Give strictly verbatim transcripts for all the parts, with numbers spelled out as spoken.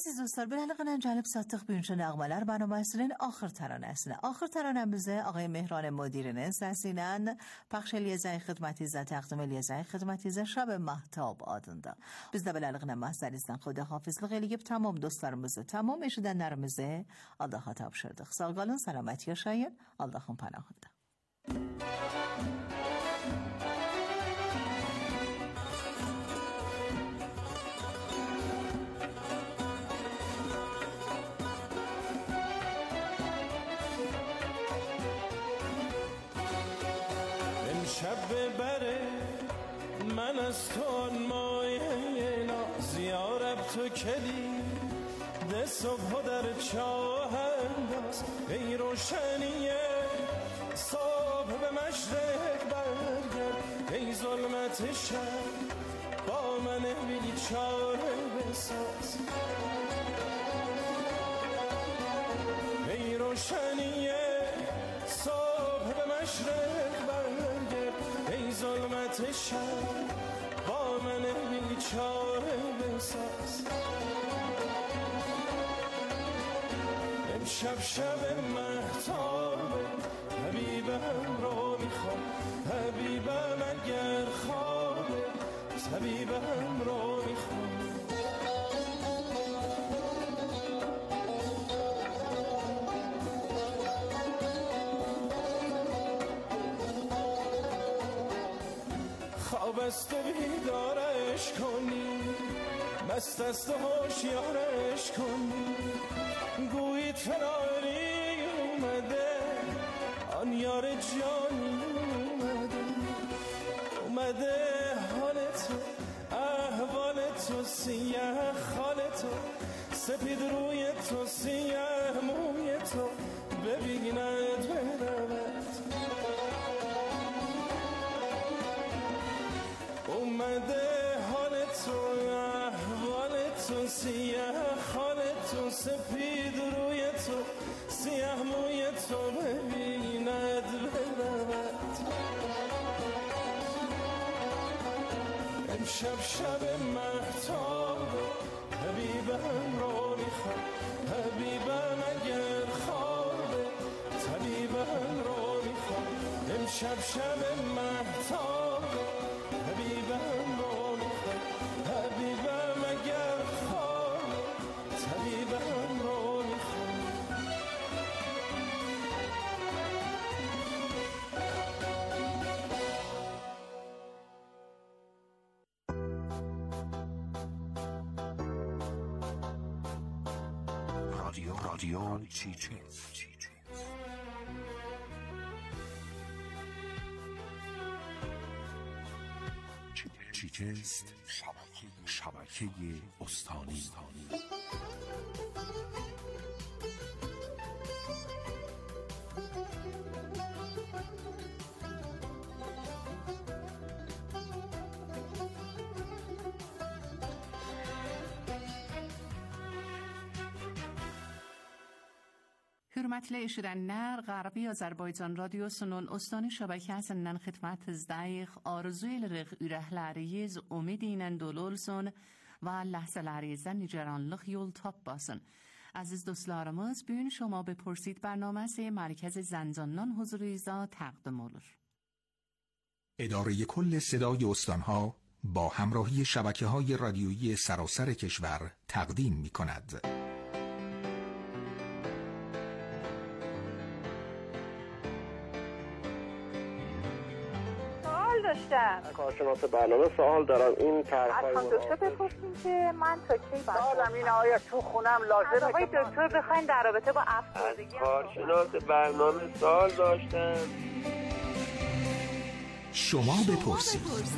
Aziz dostlar, bir halıqla gəlib satdıq bugünkü nəğmələr bərnaməsinin axır təranəsinə. Axır tərənəmizə Ağay Mehran Mudirinin səsi ilə pəxş eləyəcək, xidmətinizə təqdim eləyəcək, xidmətinizə Şab Mahtab adında. Biz də belə halıqla məhzərinizdən xudahafizlik eləyib tamam dostlarımızı, tamam eşidənlərimizi Allaha tapşırdıq. Sağ qalın, səlamət yaşayın, Allahın pənahında. شب ببره من از تو مایه ناز یارب تو کلی ده صبح و در چاه انداز ای روشنیه صبح به مشرق برگرد ای ظلمت شب با من بیچاره بساز ای روشنیه صبح به مشرق ای ظلمت شب با من بیچاره بساز امشب شب مهتابه حبیبم رو میخوام حبیبم اگر خوابه طبیبم رو میخوام خواب است و بیدارش کنی مست است و هوشیارش کنی گویی فراری اومده آن یار جانی اومده اومده حال تو احوال تو سیاه خال تو سپید روی تو سیاه موی تو ببیند برود اومده حال تو احوال تو سیاه خال تو سپید روی تو سیاه موی تو ببیند برود امشب شب مهتاب حبیبم رو میخوام حبیبم اگر خوابه طبیبم رو میخوام امشب شب مهتاب حبیبم رو میخوام حبیبم اگر خواب طبیبم رو میخوام رادیو رادیو چیچه چیچست شبکه استانی. Hürmetli eşidenler, Garbi Azerbaycan Radyosu'nun Ostani şebekəsindən xidmət izdəyik. Arzu edirik ürəkləriyiz umidinlə dolu olsun və ləhzələrinizdən niceranlıq yol tapmasın. Aziz dostlarımız, bugün şoma bپرسید برنامه مرکز زنجانان حضوریزا تقدیم olur. اداره کل صدای استانها با همراهی شبکه‌های رادیویی سراسر کشور تقدیم می‌کند. داشتم کارشناس برنامه سوال دارم. این طرح‌های از دکتر بپرسیم که من تا کی باید سوالم اینه آیا تو خونم لازمه آقای دکتر بخواین در رابطه با افسردگی از کارشناس برنامه سوال داشتم. شما بپرسید.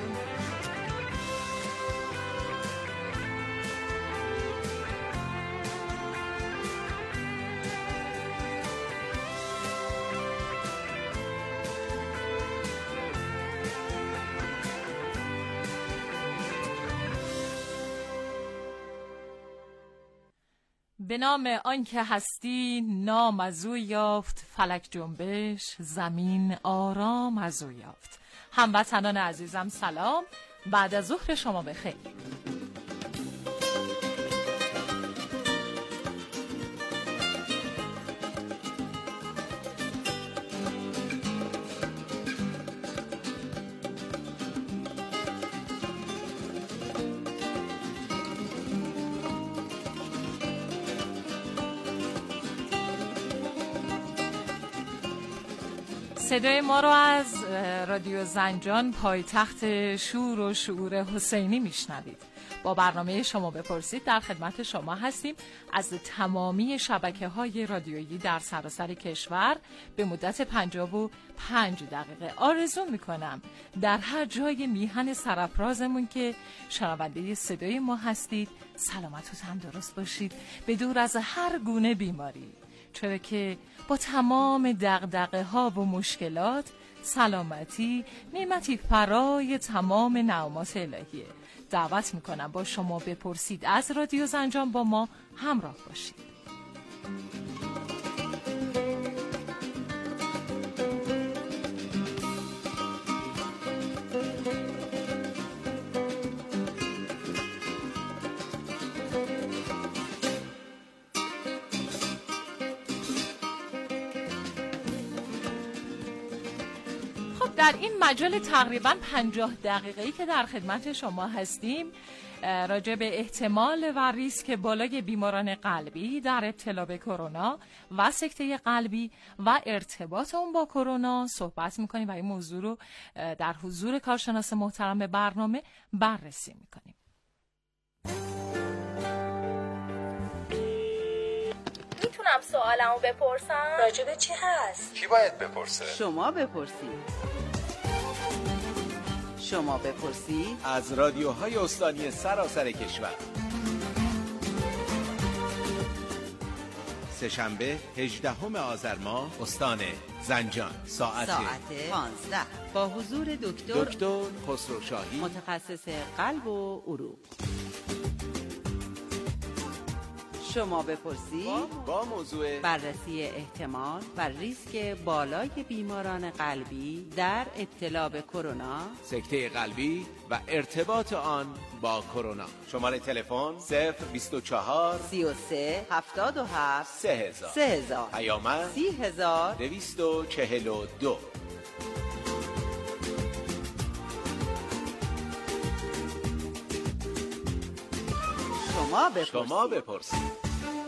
به نام آنکه هستی نام از او یافت، فلک جنبش زمین آرام از او یافت. هموطنان عزیزم سلام، بعد از ظهر شما بخیر. صدای ما رو از رادیو زنجان پایتخت شور و شعور حسینی میشنوید. با برنامه شما بپرسید در خدمت شما هستیم از تمامی شبکه‌های رادیویی در سراسر کشور به مدت پنجاه و پنج دقیقه. آرزو میکنم در هر جای میهن سرافرازمون که شنونده صدای ما هستید سلامت و تندرست باشید، به دور از هر گونه بیماری، چرا که با تمام دغدغه ها و مشکلات سلامتی نعمتی فرای تمام نعمات الهیه. دعوت میکنم با شما بپرسید از رادیو زنجان با ما همراه باشید. در این مجال تقریباً پنجاه دقیقه‌ای که در خدمت شما هستیم راجع به احتمال و ریسک بالای بیماران قلبی در ابتلا به کرونا و سکته قلبی و ارتباط اون با کرونا صحبت می‌کنیم و این موضوع رو در حضور کارشناس محترم برنامه بررسی می‌کنیم. میتونم سوالمو بپرسم؟ راجع به چی هست؟ کی باید بپرسه؟ شما بپرسید. شما بپرسید از رادیوهای استانی سراسر کشور. سه‌شنبه هجدهم آذر ماه استان زنجان ساعت ساعت پانزده با حضور دکتر دکتر خسرو شاهی متخصص قلب و عروق. شما بپرسید با موضوع بررسی احتمال و ریسک بالای بیماران قلبی در ابتلا به کرونا، سکته قلبی و ارتباط آن با کرونا. شماره تلفن صفر بیست و چهار سی و سه هفتاد و هفت سه هزار سه هزار پیامک سی هزار دویست و چهل و دو. شما بپرسید. شما بپرسید.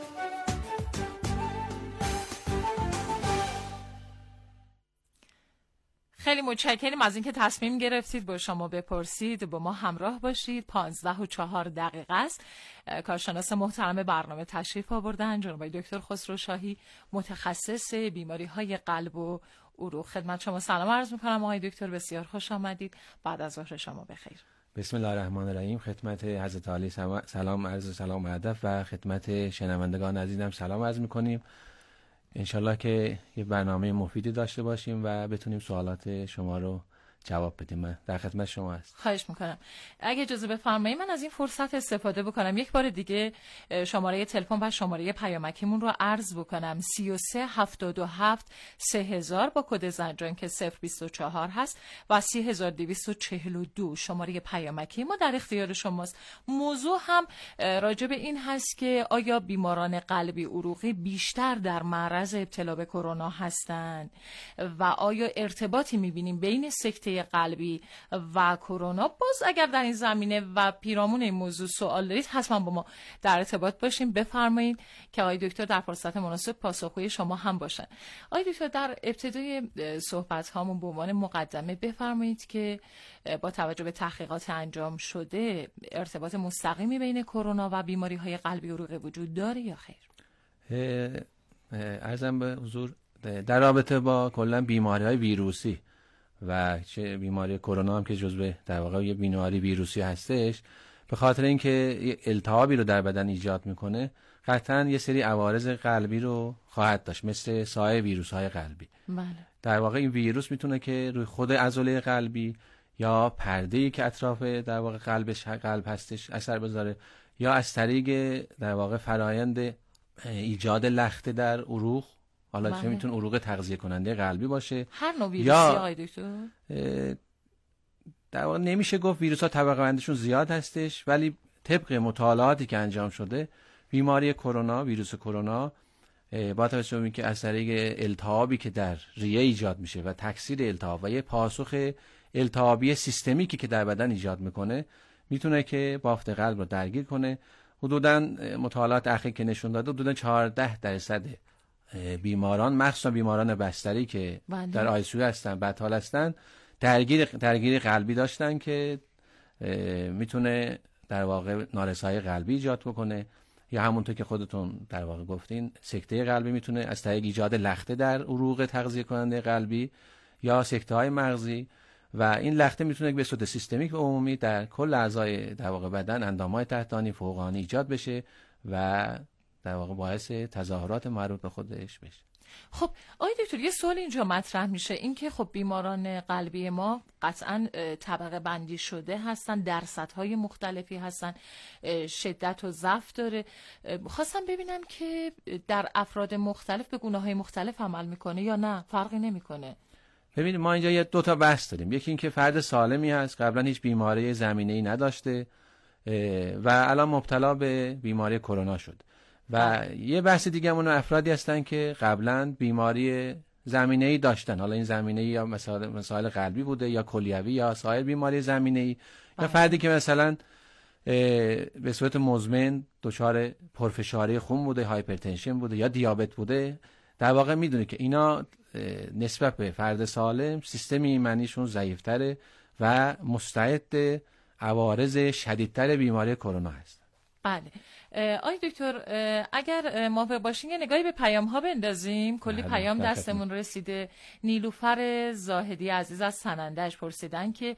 خیلی متشکریم از اینکه تصمیم گرفتید با شما بپرسید با ما همراه باشید. پانزده و چهار دقیقه است. کارشناس محترم برنامه تشریف آوردن جناب دکتر خسرو شاهی متخصص بیماری های قلب و عروق. خدمت شما سلام عرض می‌کنم آقای دکتر، بسیار خوش آمدید. بعد از ظهر شما بخیر. بسم الله الرحمن الرحیم. خدمت حضرت عالی سلام عرض سلام و ادب و خدمت شنوندگان عزیزم سلام عرض می‌کنیم. انشالله که یه برنامه مفیدی داشته باشیم و بتونیم سوالات شما رو جواب بدیم. من در خدمت شما هست. خواهش میکنم. اگه اجازه بفرمایید من از این فرصت استفاده بکنم یک بار دیگه شماره تلفن و شماره پیامکیمون رو عرض بکنم. سی و سه هفتاد و هفت سه هزار با کد زنجان که صفر بیست و چهار هست و سی هزار دویست و چهل و دو شماره پیامکی ما در اختیار شماست. موضوع هم راجع به این هست که آیا بیماران قلبی عروقی بیشتر در معرض ابتلا به کرونا هستند و آیا ارتباطی میبینیم بین سکته قلبی و کرونا؟ باز اگر در این زمینه و پیرامون این موضوع سوال دارید حتما با ما در ارتباط باشیم، بفرمایید که آقای دکتر در فرصت مناسب پاسخگوی شما هم باشن. آقای دکتر در ابتدای صحبت هامون به عنوان مقدمه بفرمایید که با توجه به تحقیقات انجام شده ارتباط مستقیمی بین کرونا و بیماری های قلبی عروقی وجود داره یا خیر؟ عرضم به حضور در رابطه با کلا بیماری های ویروسی و چه بیماری کرونا هم که جزو در واقع یه بیماری ویروسی هستش، به خاطر اینکه التهابی رو در بدن ایجاد میکنه قطعا یه سری عوارض قلبی رو خواهد داشت، مثل سایر ویروس های قلبی. بله. در واقع این ویروس میتونه که روی خود عضله قلبی یا پرده‌ای که اطراف در واقع قلبش قلب هستش اثر بذاره، یا از طریق در واقع فرایند ایجاد لخته در عروق، حالا چه میتونه عروق تغذیه کننده قلبی باشه، هر نوع ویروسی آقای دکتر. در واقع نمیشه گفت ویروس ها طبقه بندیشون زیاد هستش، ولی طبق مطالعاتی که انجام شده بیماری کرونا، ویروس کرونا با توجه به اینکه از طریق التهابی که در ریه ایجاد میشه و تکثیر التهاب و یه پاسخ التهابی سیستمیکی که در بدن ایجاد میکنه میتونه که بافت قلب رو درگیر کنه. حدوداً مطالعات اخیر که نشون داده حدوداً چهارده درصد بیماران مخصوصا بیماران بستری که بله. در آی سی یو هستن، بدحال هستن، درگیر درگیری قلبی داشتن که میتونه در واقع نارسایی قلبی ایجاد بکنه، یا همونطور که خودتون در واقع گفتین سکته قلبی میتونه از طریق ایجاد لخته در عروق تغذیه کننده قلبی یا سکته های مغزی، و این لخته میتونه به صورت سیستمیک و عمومی در کل اعضای در واقع بدن، اندام‌های تحتانی، فوقانی ایجاد بشه و در واقع باعث تظاهرات مربوط به خودش بشه. خب آقای دکتر یه سوال اینجا مطرح میشه، این که خب بیماران قلبی ما قطعاً طبقه بندی شده هستن، درصدهای مختلفی هستن، شدت و ضعف داره. خواستم ببینم که در افراد مختلف به گونه‌های مختلف عمل میکنه یا نه فرقی نمیکنه؟ ببینید ما اینجا یه دو تا بحث داریم. یکی این که فرد سالمی هست، قبلا هیچ بیماری زمینه‌ای نداشته و الان مبتلا به بیماری کرونا شد، و یه بحث دیگه همون افرادی هستن که قبلا بیماری زمینه‌ای داشتن، حالا این زمینه‌ای یا مسائل مسائل قلبی بوده یا کلیوی یا سایر بیماری زمینه‌ای، یا فردی که مثلا به صورت مزمن دچار پرفشاری خون بوده، هایپرتنشن بوده یا دیابت بوده. در واقع میدونه که اینا نسبت به فرد سالم سیستم ایمنیشون ضعیف‌تره و مستعد عوارض شدیدتر بیماری کرونا هست. بله. آی دکتر اگر موافق باشین یه نگاهی به پیام ها بندازیم. کلی بله. پیام دستمون رسیده. نیلوفر زاهدی عزیز از سننده‌اش پرسیدن که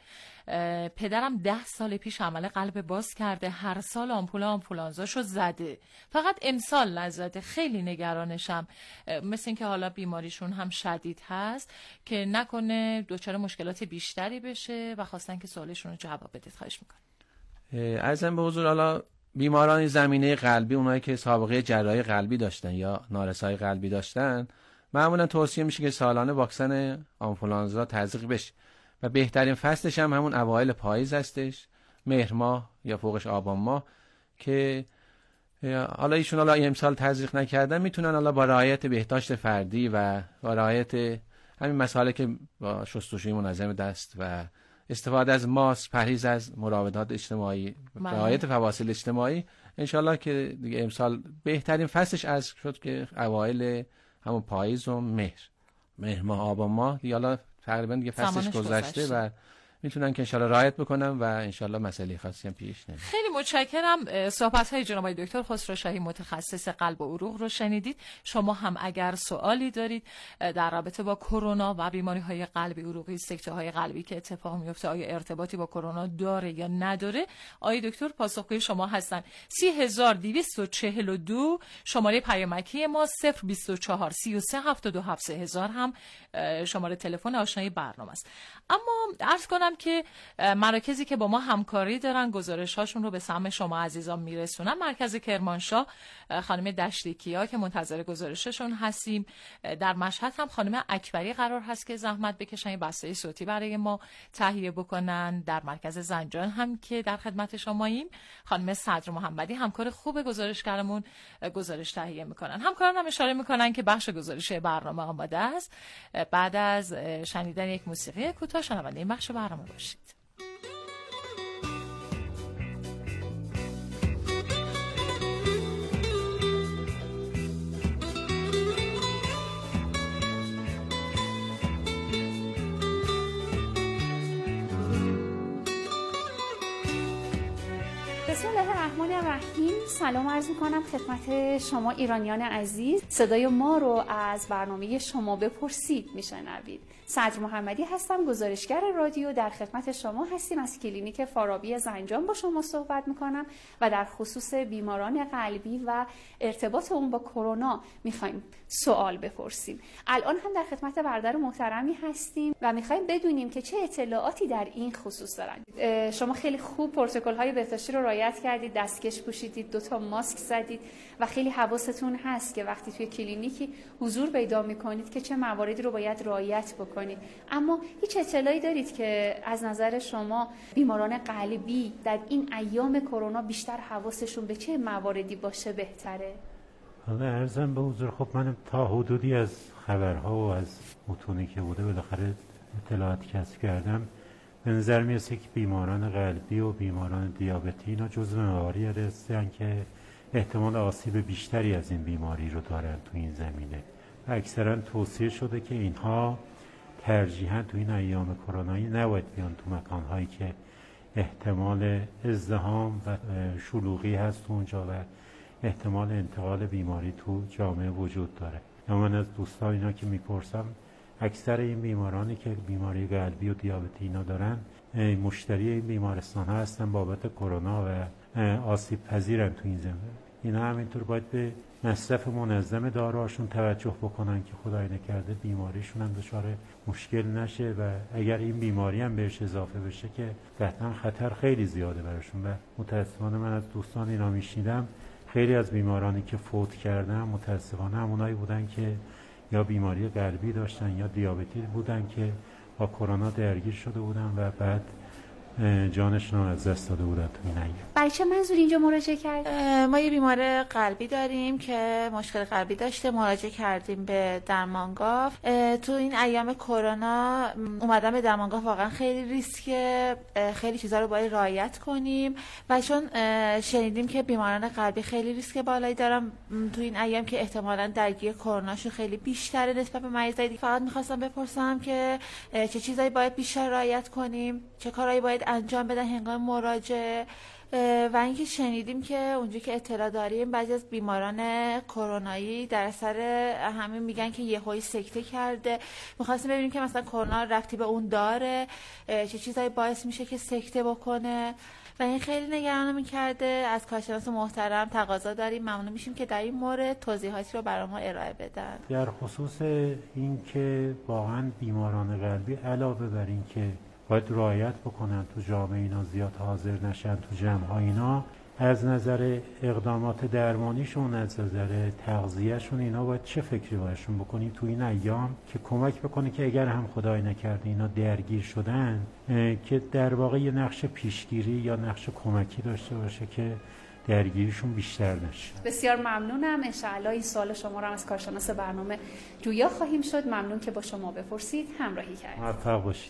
پدرم ده سال پیش عمل قلب باز کرده، هر سال آمپول آمپولانزاشو زده، فقط امسال نزده، خیلی نگرانشم، مثل این که حالا بیماریشون هم شدید هست که نکنه دچار مشکلات بیشتری بشه و خواستن که سوالشون رو جواب بدید. خواهش میکنم. عرضم به حضور حالا بیماران زمینه قلبی، اونایی که سابقه جراحی قلبی داشتن یا نارسایی قلبی داشتن، معمولا توصیه میشه که سالانه واکسن آنفولانزا تزریق بشه و بهترین فصلش هم همون اوایل پاییز هستش، مهر ماه یا فوقش آبان ماه، که حالا ایشون حالا امسال تزریق نکردن میتونن حالا با رعایت بهداشت فردی و با رعایت همین مسائلی که با شستشوی منظم دست و استفاده از ماسک، پرهیز از مراودات اجتماعی، رعایت فواصل اجتماعی، انشالله که دیگه امسال بهترین فصلش از شد که اوایل همون پاییز و مهر مهر ماه آبان ماه دیگه حالا تقریبا دیگه فصلش گذشته و میتونن که انشالله رعایت بکنن و انشالله مسئله خاصی هم پیش نمیاد. خیلی متشکرم. صحبت‌های جناب دکتر خسرو شاهی متخصص قلب و عروق رو شنیدید. شما هم اگر سوالی دارید در رابطه با کرونا و بیماری‌های قلبی عروقی، سکته‌های قلبی که اتفاق میفته، آیا ارتباطی با کرونا داره یا نداره، آقای دکتر پاسخگوی شما هستن. سی هزار دویست و چهل و دو شماره پیامکی ما، صفر بیست و چهار سی و سه هفتاد و هفت سه هزار هم شماره تلفن آشنای برنامه است. اما عرض کنم که مراکزی که با ما همکاری دارن گزارش هاشون رو به سمع شما عزیزان میرسونن. مرکز کرمانشاه خانم دشتیکیا که منتظر گزارششون هستیم، در مشهد هم خانم اکبری قرار هست که زحمت بکشن یه بسته صوتی برای ما تهیه بکنن. در مرکز زنجان هم که در خدمت شماییم، خانم صدر محمدی همکار خوب گزارشگرمون گزارش تهیه میکنن. همکاران هم اشاره میکنن که بخش گزارش برنامه آماده است. بعد از شنیدن یک موسیقی کوتاه شنونده این بخش برنامه باشید. بسم الله الرحمن الرحیم. سلام عرض می‌کنم خدمت شما ایرانیان عزیز. صدای ما رو از برنامه شما بپرسید میشنوید. صدر محمدی هستم، گزارشگر رادیو. در خدمت شما هستیم. از کلینیک فارابی زنجان با شما صحبت می‌کنم و در خصوص بیماران قلبی و ارتباط اون با کرونا می‌خوایم سوال بپرسیم. الان هم در خدمت برادر محترمی هستیم و می‌خوایم بدونیم که چه اطلاعاتی در این خصوص دارن. شما خیلی خوب پروتکل‌های بهداشتی رو رعایت کردید، دستکش پوشیدید، دو تا ماسک زدید و خیلی حواستون هست که وقتی توی کلینیکی حضور پیدا می‌کنید که چه مواردی رو باید رعایت بکنید. اما هیچ اطلاعی دارید که از نظر شما بیماران قلبی در این ایام کرونا بیشتر حواسشون به چه مواردی باشه بهتره؟ حالا عرضم به حضور، خب من تا حدودی از خبرها و از متونی که بوده بالاخره اطلاعات کسب کردم، به نظر میرسه که بیماران قلبی و بیماران دیابتی اینا جزو مواردی هستن که احتمال آسیب بیشتری از این بیماری رو دارن تو این زمینه و اکثرا توصیه شده که اینها ترجیحاً تو این ایام کرونایی نباید بیان تو مکان‌هایی که احتمال ازدحام و شلوغی هست اونجا و احتمال انتقال بیماری تو جامعه وجود داره. من از دوستان اینا که میپرسم اکثر این بیمارانی که بیماری قلبی و دیابتی اینا دارن مشتری این بیمارستان ها هستن بابت کرونا و آسیب پذیرن تو این زمینه. اینا همینطور باید به مصرف منظم داروهاشون توجه بکنن که خدای نکرده بیماریشون هم دچار مشکل نشه و اگر این بیماری هم بهش اضافه بشه که قطعا خطر خیلی زیاده براشون. و متاسفانه من از دوستان اینا میشنیدم خیلی از بیمارانی که فوت کردن متاسفانه همونایی بودن که یا بیماری قلبی داشتن یا دیابتی بودن که با کرونا درگیر شده بودن و بعد جانشون رو از دست داده بودن تو این ایام. برای چه منظور اینجا مراجعه کرد؟ ما یه بیمار قلبی داریم که مشکل قلبی داشته، مراجعه کردیم به درمانگاه. تو این ایام کرونا اومدن به درمانگاه واقعا خیلی ریسکه، خیلی چیزا رو باید رعایت کنیم و چون شنیدیم که بیماران قلبی خیلی ریسک بالایی دارن تو این ایام که احتمالاً درگیر کروناشون خیلی بیشتره نسبت به مریضای دیگه، فقط می‌خواستم بپرسم که چه چیزایی باید بیشتر رعایت کنیم، چه کارهایی باید انجام بدن هنگام مراجعه و اینکه شنیدیم که اونجا که اطلاع داریم بعضی از بیماران کرونایی در اثر همین میگن که یهویی سکته کرده. می‌خواستیم ببینیم که مثلا کرونا ربطی به اون داره، چه چیزایی باعث میشه که سکته بکنه و این خیلی نگرانم کرده. از کارشناس محترم تقاضا داریم، ممنون میشیم که در این مورد توضیحاتی رو برای ما ارائه بدن. در خصوص این که واقعا بیماران قلبی علاوه بر این که باید رعایت بکنن تو جامعه اینا زیاد حاضر نشن تو جمع‌ها اینا، از نظر اقدامات درمانیشون، از نظر تغذیه‌شون اینا باید چه فکری باشون بکنیم تو این ایام که کمک بکنه که اگر هم خدای نکرده اینا درگیر شدن که در واقع یه نقش پیشگیری یا نقش کمکی داشته باشه که درگیریشون بیشتر نشه. بسیار ممنونم. انشاءالله این سوال شما رو هم از کارشناس برنامه جویا خواهیم شد. ممنون که با شما بپرسید همراهی کردید. موفق باشید.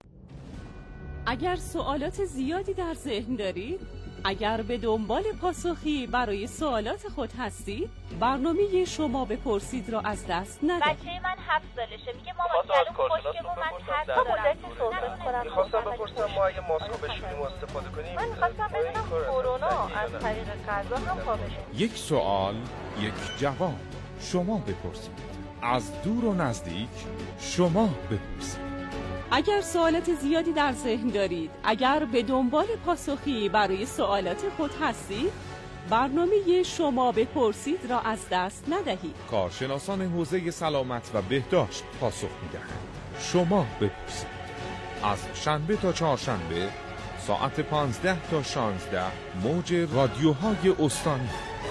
اگر سوالات زیادی در ذهن دارید، اگر به دنبال پاسخی برای سوالات خود هستید، برنامه شما بپرسید را از دست ندید. بچه من هفت سالشه، میگه مامان کلم خوشگه و من ترس دارم. تا مدتی صحبت کنم. میخواستم بپرسم ما اگه ماسکو بشونیم استفاده کنیم؟ من میخواستم بدونم کرونا از طریق غذا هم خوابشه. یک سوال، یک جواب. شما بپرسید. از دور و نزدیک شما بپرسید. اگر سوالات زیادی در ذهن دارید، اگر به دنبال پاسخی برای سوالات خود هستید، برنامه شما بپرسید را از دست ندهید. کارشناسان حوزه سلامت و بهداشت پاسخ می‌دهند. شما بپرسید. از شنبه تا چهارشنبه ساعت پانزده تا شانزده موج رادیوهای استانی.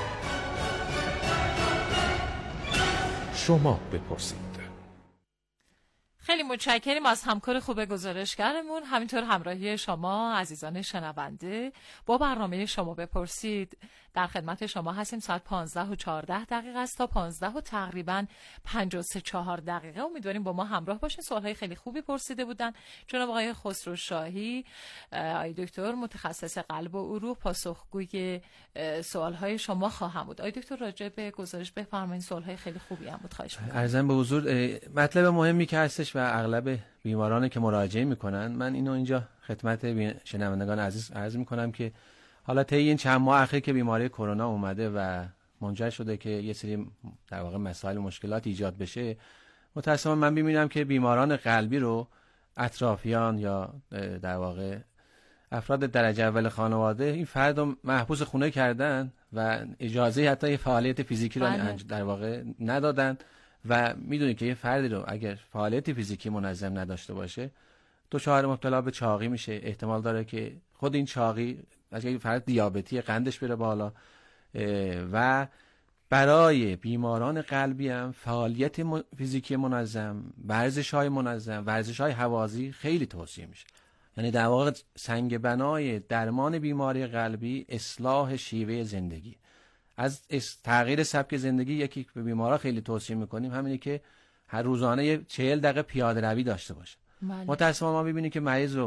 شما بپرسید. خیلی متشکریم از همکار خوب گزارشگرمون، همینطور همراهی شما عزیزان شنونده با برنامه شما بپرسید. در خدمت شما هستیم. ساعت پانزده و چهارده دقیقه است تا پانزده و تقریبا پنجاه و سه چهار دقیقه. امیدواریم با ما همراه باشین. سوالهای خیلی خوبی پرسیده بودن جناب آقای خسرو شاهی، آقای دکتر متخصص قلب و عروق، پاسخگوی سوالهای شما خواهم بود. آقای دکتر راجع به گزارش بفرمایید. سوالهای خیلی خوبی هم بود. خواهش می‌کنم. عرضم به حضور مطلب مهمی که هستش و اغلب بیمارانی که مراجعه میکنن، من اینو اینجا خدمت شنوندگان عزیز عرض میکنم که حالا طی این چند ماه اخیر که بیماری کرونا اومده و منجر شده که یه سری در واقع مسائل و مشکلات ایجاد بشه، متأسفانه من میبینم که بیماران قلبی رو اطرافیان یا در واقع افراد درجه اول خانواده این فرد رو محبوس خونه کردن و اجازه حتی یه فعالیت فیزیکی رو در واقع ندادن و میدونید که یه فردی رو اگر فعالیت فیزیکی منظم نداشته باشه دچار مبتلا به چاقی میشه. احتمال داره که خود این چاقی اگه فرد دیابتی قندش بره بالا و برای بیماران قلبی هم فعالیت فیزیکی منظم، ورزش‌های منظم، ورزش‌های هوازی خیلی توصیه میشه. یعنی در واقع سنگ بنای درمان بیماری قلبی اصلاح شیوه زندگی. از تغییر سبک زندگی یکی به بیمارا خیلی توصیه میکنیم همینه که هر روزانه چهل دقیقه پیاده روی داشته باشه. متأسفانه ما میبینیم که مریض رو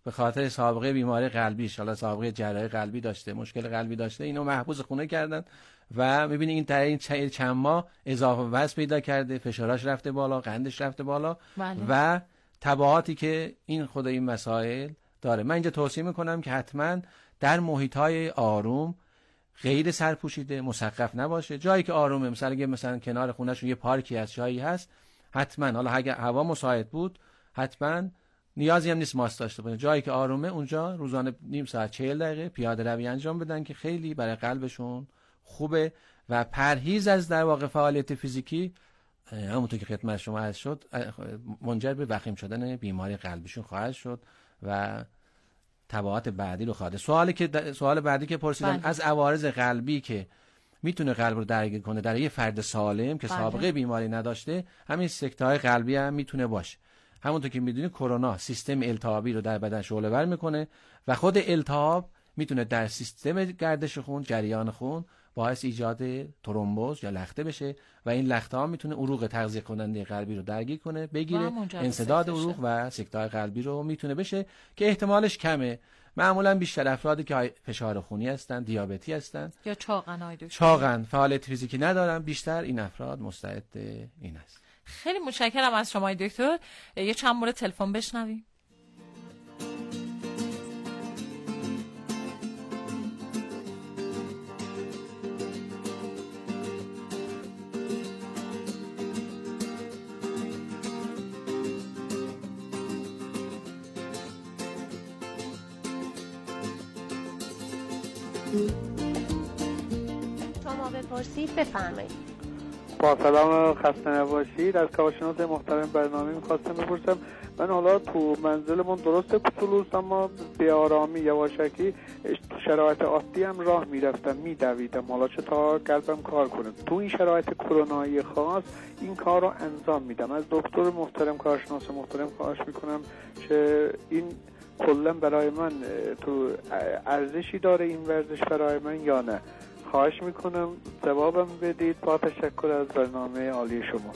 به خاطر سابقه بیماری قلبیش، حالا سابقه جراحی قلبی داشته، مشکل قلبی داشته، اینو محبوس خونه کردن و می‌بینی این تا این چند ماه اضافه وزن پیدا کرده، فشارش رفته بالا، قندش رفته بالا بله. و تبعاتی که این خود این مسائل داره. من اینجا توصیه میکنم که حتما در محیط‌های آروم، غیر سرپوشیده، مسقف نباشه، جایی که آرومه، مثلا اگه مثلا کنار خونه‌شون یه پارکی هست، جایی هست، حتما حالا اگه هوا مساعد بود حتما نیازی هم نیست ماسک داشته باشه، جایی که آرومه اونجا روزانه نیم ساعت چهل دقیقه پیاده روی انجام بدن که خیلی برای قلبشون خوبه. و پرهیز از در واقع فعالیت فیزیکی همونطور که خدمت شما عرض شد منجر به وخیم شدن بیماری قلبیشون خواهد شد و تبعات بعدی رو خواهد. سوالی که سوال بعدی که پرسیدم بله. از عوارض قلبی که میتونه قلب رو درگیر کنه در یه فرد سالم که بله. سابقه بیماری نداشته، همین سکته‌های قلبی هم میتونه باشه. همونطور که میدونی کرونا سیستم التهابی رو در بدن شعله‌ور میکنه و خود التهاب میتونه در سیستم گردش خون، جریان خون باعث ایجاد ترومبوز یا لخته بشه و این لخته ها میتونه عروق تغذیه کننده قلبی رو درگیر کنه، بگیره، انسداد عروق و سکته قلبی رو میتونه بشه که احتمالش کمه. معمولا بیشتر افرادی که فشار خونی هستن، دیابتی هستن یا چاقن، چاقن، فعالیت فیزیکی ندارن، بیشتر این افراد مستعد این است. خیلی متشکرم از شما دکتر. یه چند مورد تلفن بشنویم. شما بپرسید بفرمایید. با سلام، خسته نباشید. از کارشناس محترم برنامه می‌خواستم بپرسم، من حالا تو منزلمون درسته پتولوس، اما به آرامی یواشکی شرایط عادی هم راه میرفتم، میدویدم، حالا چه تا قلبم کار کنه. تو این شرایط کرونایی خاص این کار رو انجام میدم. از دکتر محترم، کارشناس محترم خواهش میکنم که این کلا برای من تو ارزشی داره این ورزش برای من یا نه. خواهش میکنم جوابم بدید. با تشکر از برنامه عالی شما.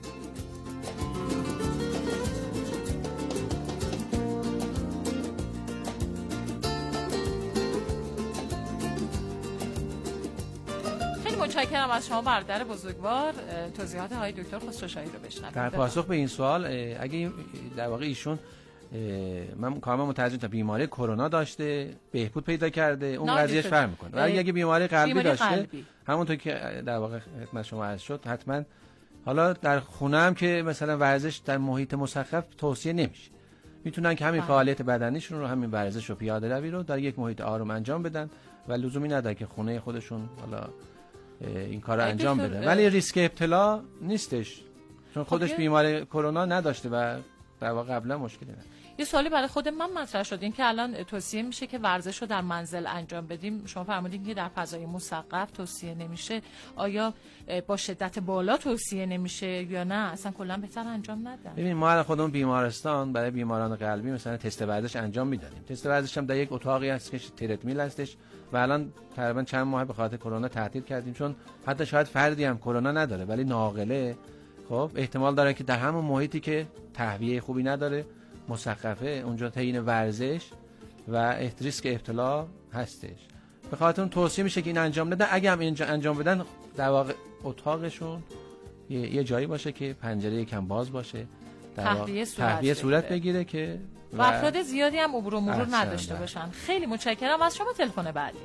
خیلی متشکرم از شما برادر بزرگوار. توضیحات های دکتر خسروشاهی رو بشنوید. در پاسخ به این سوال، اگه در واقع ایشون من کاملا متوجه تا بیماری کرونا داشته، بهبود پیدا کرده، اون قضیهش فرق میکنه. ولی اگه بیماری قلبی بیماری داشته قلبی. همونطور که در واقع خدمت شما عرض شد، حتما حالا در خونه هم که مثلا ورزش در محیط مسقف توصیه نمیشه، میتونن که همین فعالیت بدنیشون رو، همین ورزش و پیاده روی رو در یک محیط آروم انجام بدن و لزومی نداره که خونه خودشون حالا این کار رو انجام بدن. ولی ریسک ابتلا نیستش، چون خودش بیماری کرونا نداشته و در واقع قبلا مشکلی نداره. یه سوالی برای خود من مطرح شد، این که الان توصیه میشه که ورزش رو در منزل انجام بدیم. شما فرمودین که در فضای مسقف توصیه نمیشه. آیا با شدت بالا توصیه نمیشه یا نه اصلا کلا بهتر انجام ندن؟ ببین ما الان خودمون بیمارستان برای بیماران قلبی مثلا تست ورزش انجام میدادیم. تست ورزش هم در یک اتاقی هست که تردمیل هستش و الان تقریبا چند ماه به خاطر کرونا تعطیل کردیم، چون حتی شاید فردی هم کرونا نداره ولی ناقله، خب احتمال داره که در همون محیطی که تهویه خوبی نداره، مسقفه، اونجا تعیین ورزش و ریسک ابتلا هستش. به خاطر اون توصیه میشه که این انجام بدن. اگه هم اینجا انجام بدن در واقع اتاقشون یه, یه جایی باشه که پنجره یکم باز باشه، تهویه صورت, تهویه صورت بگیره که و افراد زیادی هم عبور و مرور نداشته باشن. خیلی متشکرم از شما. تلفن بعدی.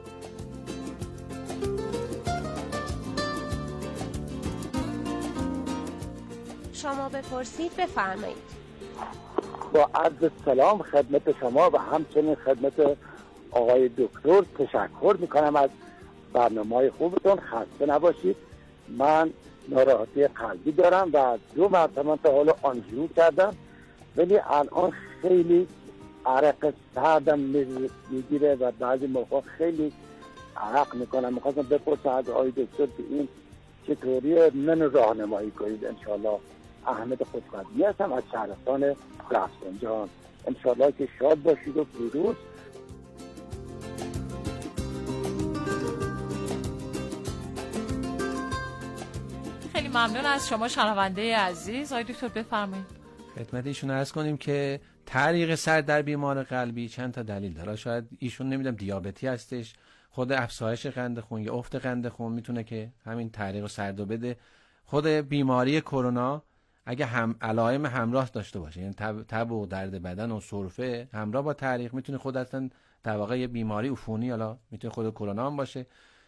شما بپرسید بفرمایید. با عرض سلام خدمت شما و همچنین خدمت آقای دکتر تشکر میکنم از برنامه‌های خوبتون. خسته نباشید. من ناراحتی قلبی دارم و دو مرتبه تا حالا آنژیو کردم، ولی الان خیلی عرق سردم میگیره و بعضی موقع خیلی عرق میکنم. میخواستم بپرسم از آقای دکتر که این چطوری من راهنمایی کنید. انشالله احمد خودقدمی هستم از شهرستان رفسنجان. انشالله که شاد باشید و پیروز. خیلی ممنون از شما شنونده عزیز. آقای دکتر بفرمایید. خدمت ایشون عرض کنیم که تعریق سرد در بیمار قلبی چند تا دلیل داره. شاید ایشون نمیدونم دیابتی هستش، خود افزایش قند خون یا افت قند خون میتونه که همین تعریق سرد رو بده. خود بیماری کرونا اگه هم علائم همراه داشته باشه، یعنی تب, تب و درد بدن و سرفه همراه با تعریق، میتونه خود اصلا در واقع یه بیماری عفونی، حالا میتونه خود کرونا هم باشه،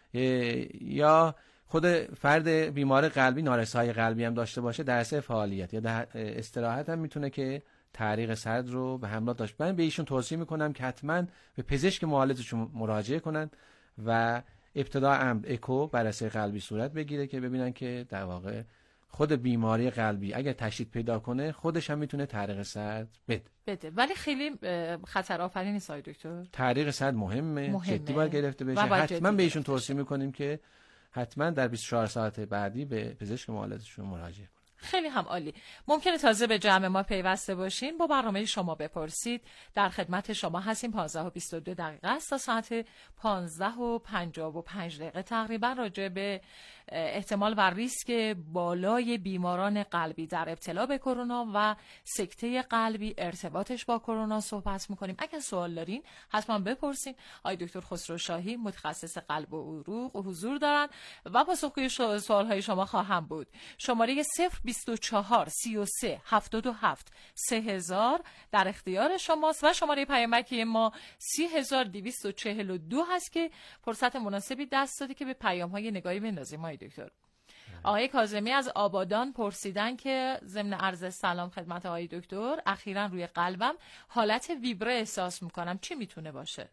یا خود فرد بیمار قلبی نارسایی قلبی هم داشته باشه، در اثر فعالیت یا در استراحت هم میتونه که تعریق سرد رو به همراه داشت. من به ایشون توصیه میکنم که حتما به پزشک معالجشون مراجعه کنن و ابتدا امر اکو بررسی قلبی صورت بگیره که ببینن که در واقع خود بیماری قلبی اگر تشدید پیدا کنه خودش هم میتونه تعریق سرد بده. بده ولی خیلی خطر آفرین نیست آقای دکتر. تعریق سرد مهمه, مهمه. جدی باید گرفته بشه. حتما به ایشون توصیه میکنیم که حتما در بیست و چهار ساعت بعدی به پزشک معالجشون مراجعه کنید. خیلی هم عالی. ممکنه تازه به جمع ما پیوسته باشین، با برنامه شما بپرسید در خدمت شما هستیم. پانزده و بیست و دو دقیقه است تا ساعت پانزده و پنجاه و پنج دقیقه تقریبا راجع به احتمال و ریسک بالای بیماران قلبی در ابتلا به کرونا و سکته قلبی، ارتباطش با کرونا صحبت میکنیم. اگر سوال دارین حتما بپرسین. آقای دکتر خسرو شاهی متخصص قلب و عروق حضور دارن و پاسخگوی سوالهای شما خواهم بود. شماره صفر بیست و چهار سی و سه هفتاد و هفت سه هزار در اختیار شماست و شماره پیامکی ما سی هزار دویست و چهل و دو هست که فرصت مناسبی دست داده که به پیام‌های نگاهی بندازیم. آقای دکتر، آقای کاظمی از آبادان پرسیدن که ضمن عرض سلام خدمت آقای دکتر، اخیراً روی قلبم حالت ویبره احساس میکنم، چی میتونه باشه؟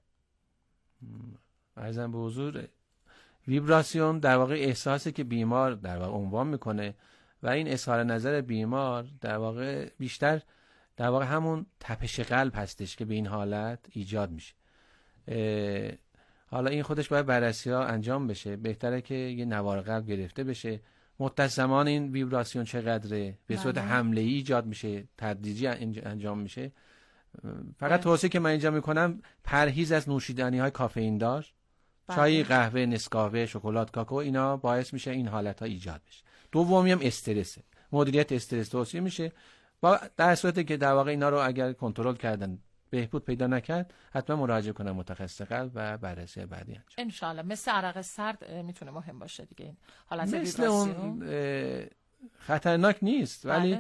عرضم به حضور، ویبراسیون در واقع احساسی که بیمار در واقع عنوان میکنه و این اظهار نظر بیمار در واقع بیشتر در واقع همون تپش قلب هستش که به این حالت ایجاد میشه. حالا این خودش باید بررسی ها انجام بشه، بهتره که یه نوار قلب گرفته بشه، مدت زمان این ویبراسیون چقدره، به صورت حمله ای ایجاد میشه، تدریجی انجام میشه. فقط توصیه که من اینجا میکنم پرهیز از نوشیدنی های کافئین دار، چای، قهوه، نسکافه، شکلات، کاکائو، اینا باعث میشه این حالت ها ایجاد بشه. دومی هم استرسه، مدیریت استرس توصیه میشه. با در صورتی که در واقع اینا رو اگر کنترل کردن بهبود پیدا نکرد، حتما مراجعه کنن متخصص قلب و بررسی بعدی انجام. ان شاء الله. مثل عرق سرد میتونه مهم باشه دیگه، این حالت مثل اون خطرناک نیست، ولی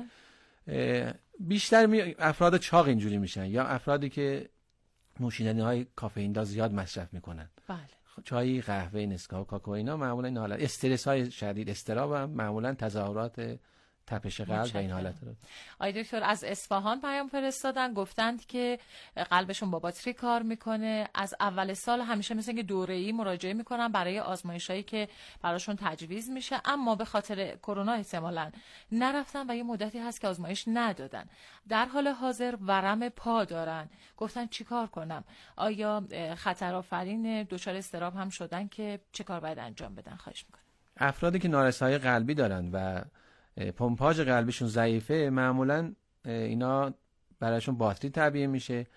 بیشتر می افراد چاق اینجوری میشن یا افرادی که نوشیدنی های کافئین دا زیاد مصرف میکنن. بله. چای، قهوه، نسکافه، کاکائو، اینا معمولا این حالت استرس های شدید، اضطراب هم معمولا تظاهرات تپش قلب و این حالت رو. آقای دکتر از اصفهان پیام فرستادن، گفتند که قلبشون با باتری کار میکنه، از اول سال همیشه مثل که دوره‌ای مراجعه میکنن برای آزمایشایی که براشون تجویز میشه، اما به خاطر کرونا احتمالاً نرفتن و یه مدتی هست که آزمایش ندادن. در حال حاضر ورم پا دارن، گفتن چیکار کنم؟ آیا خطر آفرین دچار اضطراب هم شدن که چه کار باید انجام بدن؟ خواهش میکنم. افرادی که نارسایی قلبی دارن و پمپاژ قلبیشون ضعیفه، معمولا اینا برایشون باتری تعبیه میشه.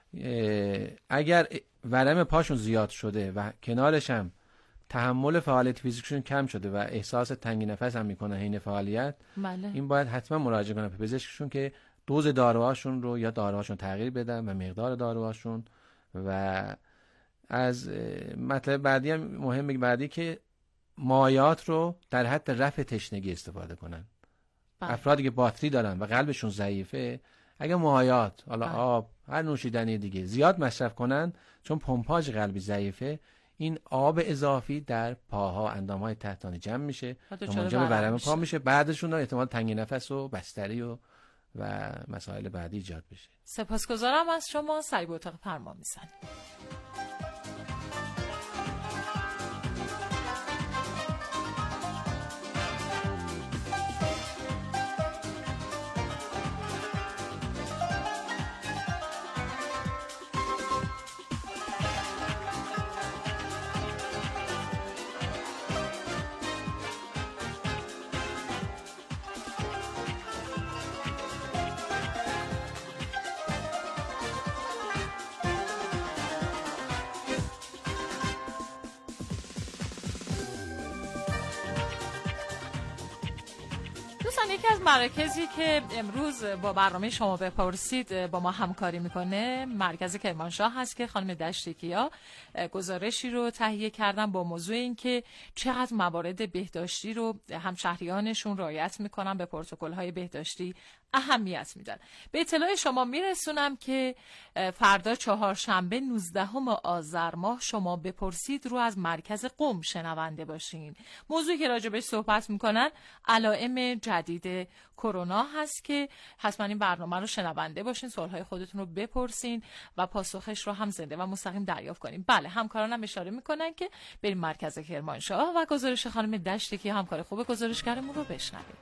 اگر ورم پاشون زیاد شده و کنارش هم تحمل فعالیت فیزیکشون کم شده و احساس تنگی نفس هم میکنه حین فعالیت، بله. این باید حتما مراجعه کنن به پزشکشون که دوز داروهاشون رو یا داروهاشون تغییر بدن و مقدار داروهاشون. و از مطلب بعدی هم مهمه بعدی که مایعات رو در حد رفع تشنگی استفاده کنن. بله. افرادی که باتری دارن و قلبشون ضعیفه، اگه مایعات، حالا بله. آب، هر نوشیدنی دیگه زیاد مصرف کنن، چون پمپاژ قلبی ضعیفه، این آب اضافی در پاها، اندامهای تحتانی جمع میشه، منجر به ورم پا میشه. بعدشون احتمال تنگی نفس و بستری و و مسائل بعدی ایجاد بشه. سپاسگزارم از شما. سری به اتاق فرما میزنیم. دوستان یکی از مراکزی که امروز با برنامه شما بپرسید با ما همکاری میکنه مرکز کرمانشاه هست که خانم دشتکیا گزارشی رو تهیه کردن با موضوع این که چقدر موارد بهداشتی رو همشهریانشون رعایت میکنن، به پروتکل‌های بهداشتی اهمیت میدن. به اطلاع شما میرسونم که فردا چهارشنبه نوزدهم آذر ماه شما بپرسید رو از مرکز قم شنونده باشین. موضوعی که راجع بهش صحبت میکنن علائم جدید کرونا هست که حتما این برنامه رو شنونده باشین، سوالهای خودتون رو بپرسین و پاسخش رو هم زنده و مستقیم دریافت کنین. بله، همکارانم اشاره میکنن که بریم مرکز کرمانشاه و گزارش خانم دشتی که همکار خوب گزارشگرمون رو بشنویم.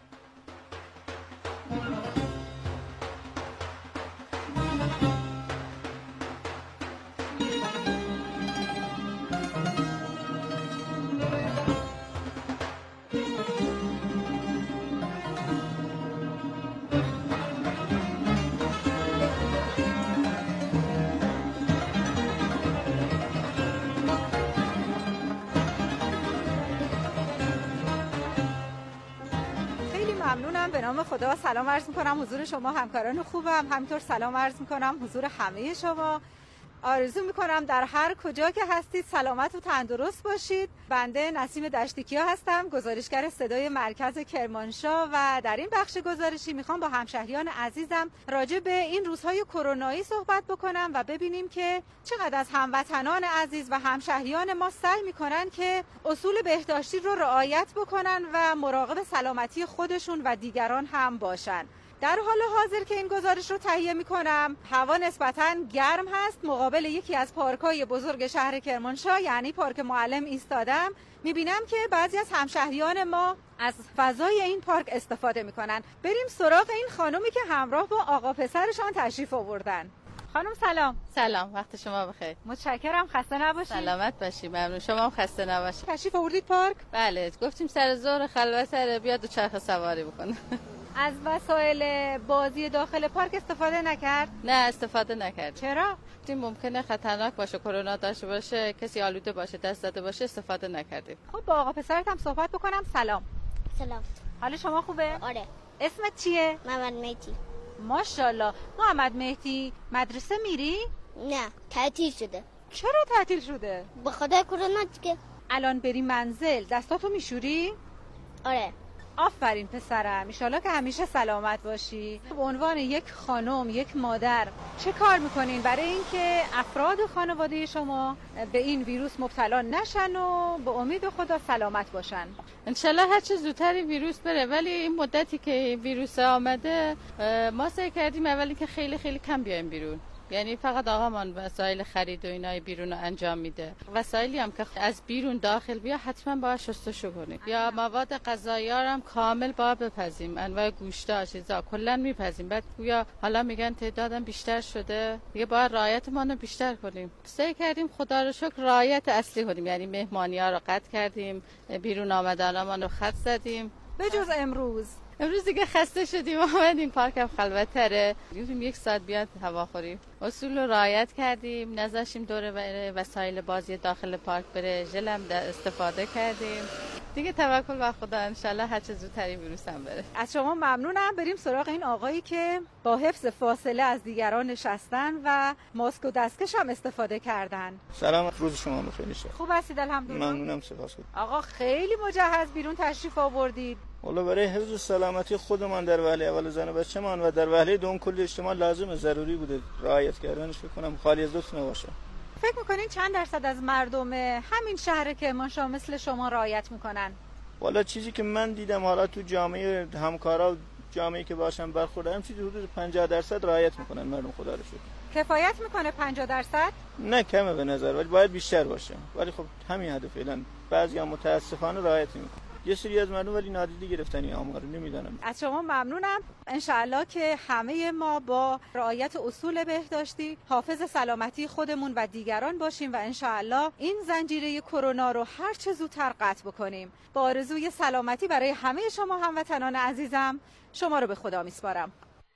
ممنونم. به نام خدا سلام عرض میکنم حضور شما همکاران خوبم، همینطور سلام عرض میکنم حضور همه شما. آرزو میکنم در هر کجا که هستید سلامت و تندرست باشید. بنده نسیم دشتکیا هستم، گزارشگر صدای مرکز کرمانشاه و در این بخش گزارشی میخوام با همشهریان عزیزم راجع به این روزهای کرونایی صحبت بکنم و ببینیم که چقدر از هموطنان عزیز و همشهریان ما سعی میکنن که اصول بهداشتی رو رعایت بکنن و مراقب سلامتی خودشون و دیگران هم باشن. در حال حاضر که این گزارش رو تهیه می‌کنم هوا نسبتاً گرم هست. مقابل یکی از پارک‌های بزرگ شهر کرمانشاه یعنی پارک معلم ایستادم. می‌بینم که بعضی از همشهریان ما از فضای این پارک استفاده می‌کنن. بریم سراغ این خانومی که همراه با آقا پسرشان تشریف آوردن. خانم سلام. سلام، وقت شما بخیر. متشکرم، خسته نباشید. سلامت باشید. ممنون. شما هم خسته نباشید. تشریف آوردید پارک؟ بله، گفتیم سر ظهر خلوته بیاد دو چرخ سواری بکنه. از وسایل بازی داخل پارک استفاده نکرد؟ نه استفاده نکرد. چرا؟ این ممکنه خطرناک باشه، کرونا داشته باشه، کسی آلوده باشه، دست داده باشه، استفاده نکردیم. خب با آقا پسرت هم صحبت بکنم. سلام. سلام. حال شما خوبه؟ آره. اسمت چیه؟ محمد مهدی. ماشاءالله. محمد مهدی مدرسه میری؟ نه، تعطیل شده. چرا تعطیل شده؟ به خاطر کرونا دیگه. الان بری منزل دستاتو میشوری؟ آره. آفرین پسرم، ایشالا که همیشه سلامت باشی. به عنوان یک خانم، یک مادر چه کار میکنین برای اینکه افراد خانواده شما به این ویروس مبتلا نشن و به امید خدا سلامت باشن؟ انشالله هر چه زودتر ویروس بره، ولی این مدتی که ویروس آمده ما سعی کردیم اولی که خیلی خیلی کم بیایم بیرون. یعنی فقط آقامان وسایل خرید و اینای بیرون رو انجام میده. وسایلی هم که از بیرون داخل بیا حتما باید شستشو کنیم. یا مواد غذایی هم کامل باید بپزیم، انواع گوشتا چیزا کلا میپزیم. بعد گویا حالا میگن تعدادم بیشتر شده، دیگه باید رعایتمون رو بیشتر کنیم. سعی کردیم خدا رو شکر رعایت اصلی کنیم، یعنی مهمانی‌ها رو قطع کردیم، بیرون آمدنامون رو خط زدیم. به جز امروز امروز دیگه خسته شدیم آمدیم پارک هم خلوت‌تره، گفتیم یک ساعت بیاد هوا خوریم. اصول رو رعایت کردیم، نذاشتیم دور وسایل بازی داخل پارک بره، ژل هم استفاده کردیم. دیگه توکل بر خدا، انشالله هر چه زودتر این ویروس هم بره. از شما ممنونم. بریم سراغ این آقایی که با حفظ فاصله از دیگران نشستن و ماسک و دستکش هم استفاده کردن. سلام، روز شما بخیر شه. خوب هستید؟ الحمدلله. ممنونم، سپاسگزارم. آقا خیلی مجهز بیرون تشریف آوردید. والا برای حفظ سلامتی خودمان در وهله اول زن و بچه‌مان و در وهله دوم کل اجتماع لازم ضروری بوده رعایت کردنش، فکر کنم خالی از لطف نباشه. فکر میکنین چند درصد از مردم همین شهر کرمانشاه مثل شما رعایت میکنن؟ والا چیزی که من دیدم حالا تو جامعه همکارا جامعه که باشم برخوردم چیزی حدود پنجاه درصد رعایت میکنن مردم، خدا رو شکر. کفایت میکنه پنجاه درصد؟ نه کمه به نظر، ولی باید بیشتر باشه. ولی خب همین هدف فعلا. بعضیا متاسفانه رعایت نمیکنن. یه سری از مردم ولی نادیده گرفتن این آمار رو، نمیدونم. از شما ممنونم. انشاءالله که همه ما با رعایت اصول بهداشتی حافظ سلامتی خودمون و دیگران باشیم و انشاءالله این زنجیره کرونا رو هر چه زودتر قطع بکنیم. با آرزوی سلامتی برای همه شما هموطنان عزیزم، شما رو به خدا میسپارم.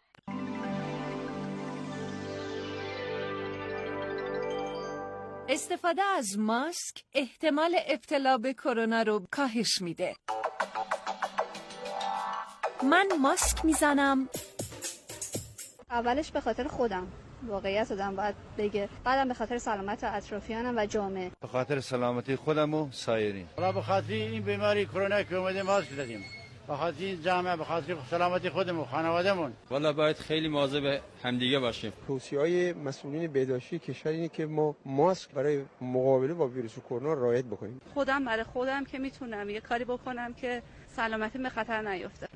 استفاده از ماسک احتمال ابتلا به کرونا رو کاهش میده. من ماسک میزنم. اولش به خاطر خودم، واقعیت آدم باید بگه، بعدم به خاطر سلامت اطرافیانم و جامعه. به خاطر سلامتی خودم و سایرین. حالا به خاطر این بیماری کرونا که اومده ماسک زدیم. به خاطر این جامعه، به خاطر سلامتی خودمون و خانوادهمون. والا باید خیلی مواظب همدیگه باشیم. توصیه‌های مسئولین بهداشتی کشور اینه که ما ماسک برای مقابله با ویروس کرونا رعایت بکنیم. خودم برای خودم که میتونم یه کاری بکنم که سلامتی به خطر نیفته.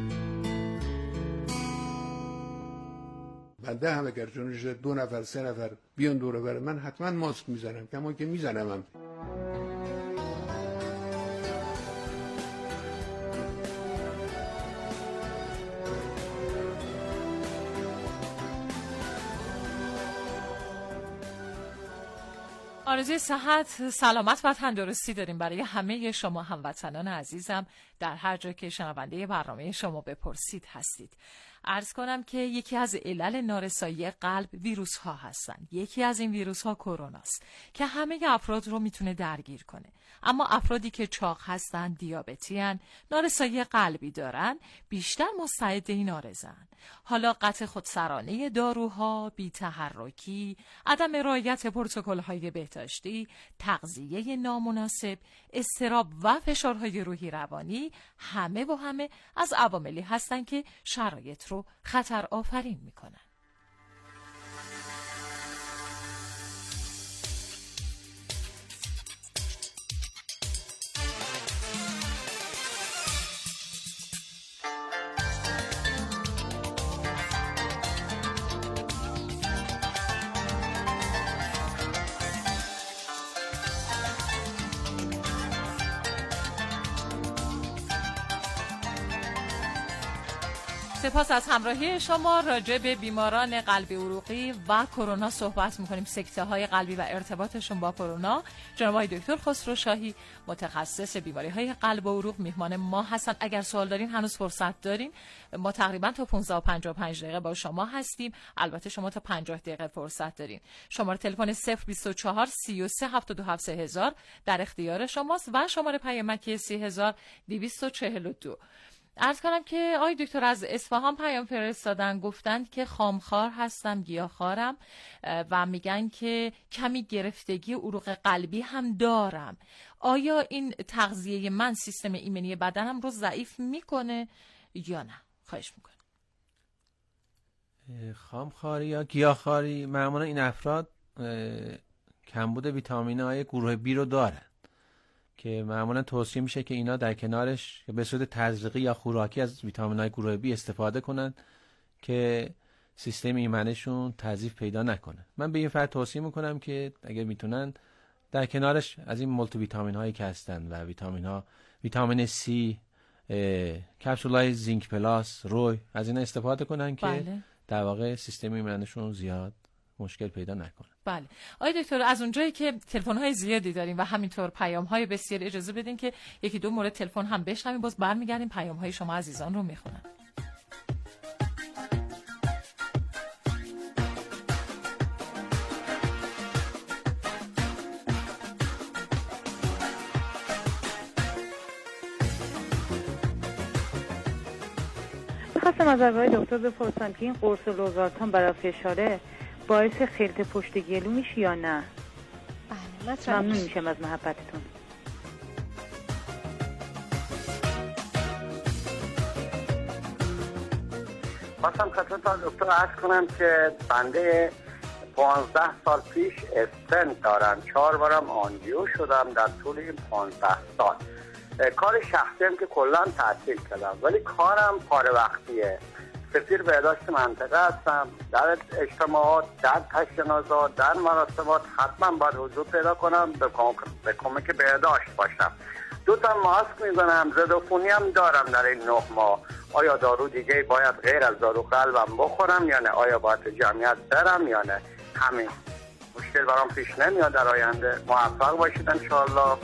بنده هم اگر جونش دو نفر سه نفر بیان دوره بر من حتما ماسک میزنم، کما که میزنم. آرزوی صحت، سلامت و تندرستی داریم برای همه شما هموطنان عزیزم در هر جا که شنونده برنامه شما بپرسید هستید. عرض کنم که یکی از علل نارسایی قلب ویروس ها هستند. یکی از این ویروس ها کرونا است که همه افراد رو میتونه درگیر کنه. اما افرادی که چاق هستند، دیابتی هستند، نارسایی قلبی دارن، بیشتر مستعد این آرزن. حالا قطع خودسرانه داروها، بی‌تحرکی، عدم رعایت پروتکل‌های بهداشتی، تغذیه نامناسب، اضطراب و فشارهای روحی روانی همه و همه از عواملی هستند که شرایط رو خطر آفرین میکنن. سپاس از همراهی شما. راجع به بیماران قلبی عروقی و کرونا صحبت می‌کنیم، سکته های قلبی و ارتباطشون با کرونا. جناب آقای دکتر خسرو شاهی متخصص بیماری‌های قلب و عروق میهمان ما هستن. اگر سوال دارین هنوز فرصت دارین. ما تقریبا تا پانزده و پنجاه و پنج دقیقه با شما هستیم. البته شما تا پنجاه دقیقه فرصت دارین. شماره تلفن صفر بیست و چهار سی و سه هفتاد و هفت سه هزار در اختیار شماست و شماره پیامکی سی هزار دویست و چهل و دو. عرض کنم که آقای دکتر از اصفهان پیام فرستادن، گفتند که خامخوار هستم، گیاهخوارم و میگن که کمی گرفتگی عروق قلبی هم دارم. آیا این تغذیه من سیستم ایمنی بدنم رو ضعیف میکنه یا نه؟ خواهش میکنم. خامخواری یا گیاهخواری معمولا این افراد کمبود ویتامین های گروه بی رو دارن که معمولا توصیه میشه که اینا در کنارش به صورت تزریقی یا خوراکی از ویتامین‌های گروه بی استفاده کنن که سیستم ایمنیشون تضعیف پیدا نکنه. من به این فرد توصیه میکنم که اگر میتونن در کنارش از این مولتی ویتامین هایی که هستن و ویتامین ها، ویتامین سی، کپسولای زینک پلاس، روی، از اینا استفاده کنن که بله. در واقع سیستم ایمنیشون زیاد مشکل پیدا نکنه. بله. آقای دکتر از اونجایی که تلفن‌های زیادی داریم و همینطور پیام‌های بسیاری، اجازه بدین که یکی دو مورد تلفن هم بشنویم، باز برمیگردیم پیام‌های شما عزیزان رو میخونم. خواستم از آقای دکتر بپرسم که این قرص لوزارتان برای فشاره باعث خلط پشت گلو میشه یا نه؟ بله. ممنون میشم از محبتتون. خواستم خدمت دکتر عرض کنم که بنده پانزده سال پیش استنت دارم، چهار بارم آنجیو شدم در طول این پانزده سال. کار شخصیم که کلا تعطیل کردم، ولی کارم پاره وقتیه. سفیر بهداشت منطقه هستم، در اجتماعات، در تشنازات، در مراسمات حتما باید حضور پیدا کنم، به کمک, کمک بهداشت باشم. دو تا ماسک میزنم، ضدعفونی هم دارم در این نه ماه. آیا دارو دیگه باید غیر از دارو قلبم بخورم یا نه؟ آیا باید جمعیت برم یا نه؟ همین مشکل برام پیش نمیاد در آینده. موفق باشید انشاءالله.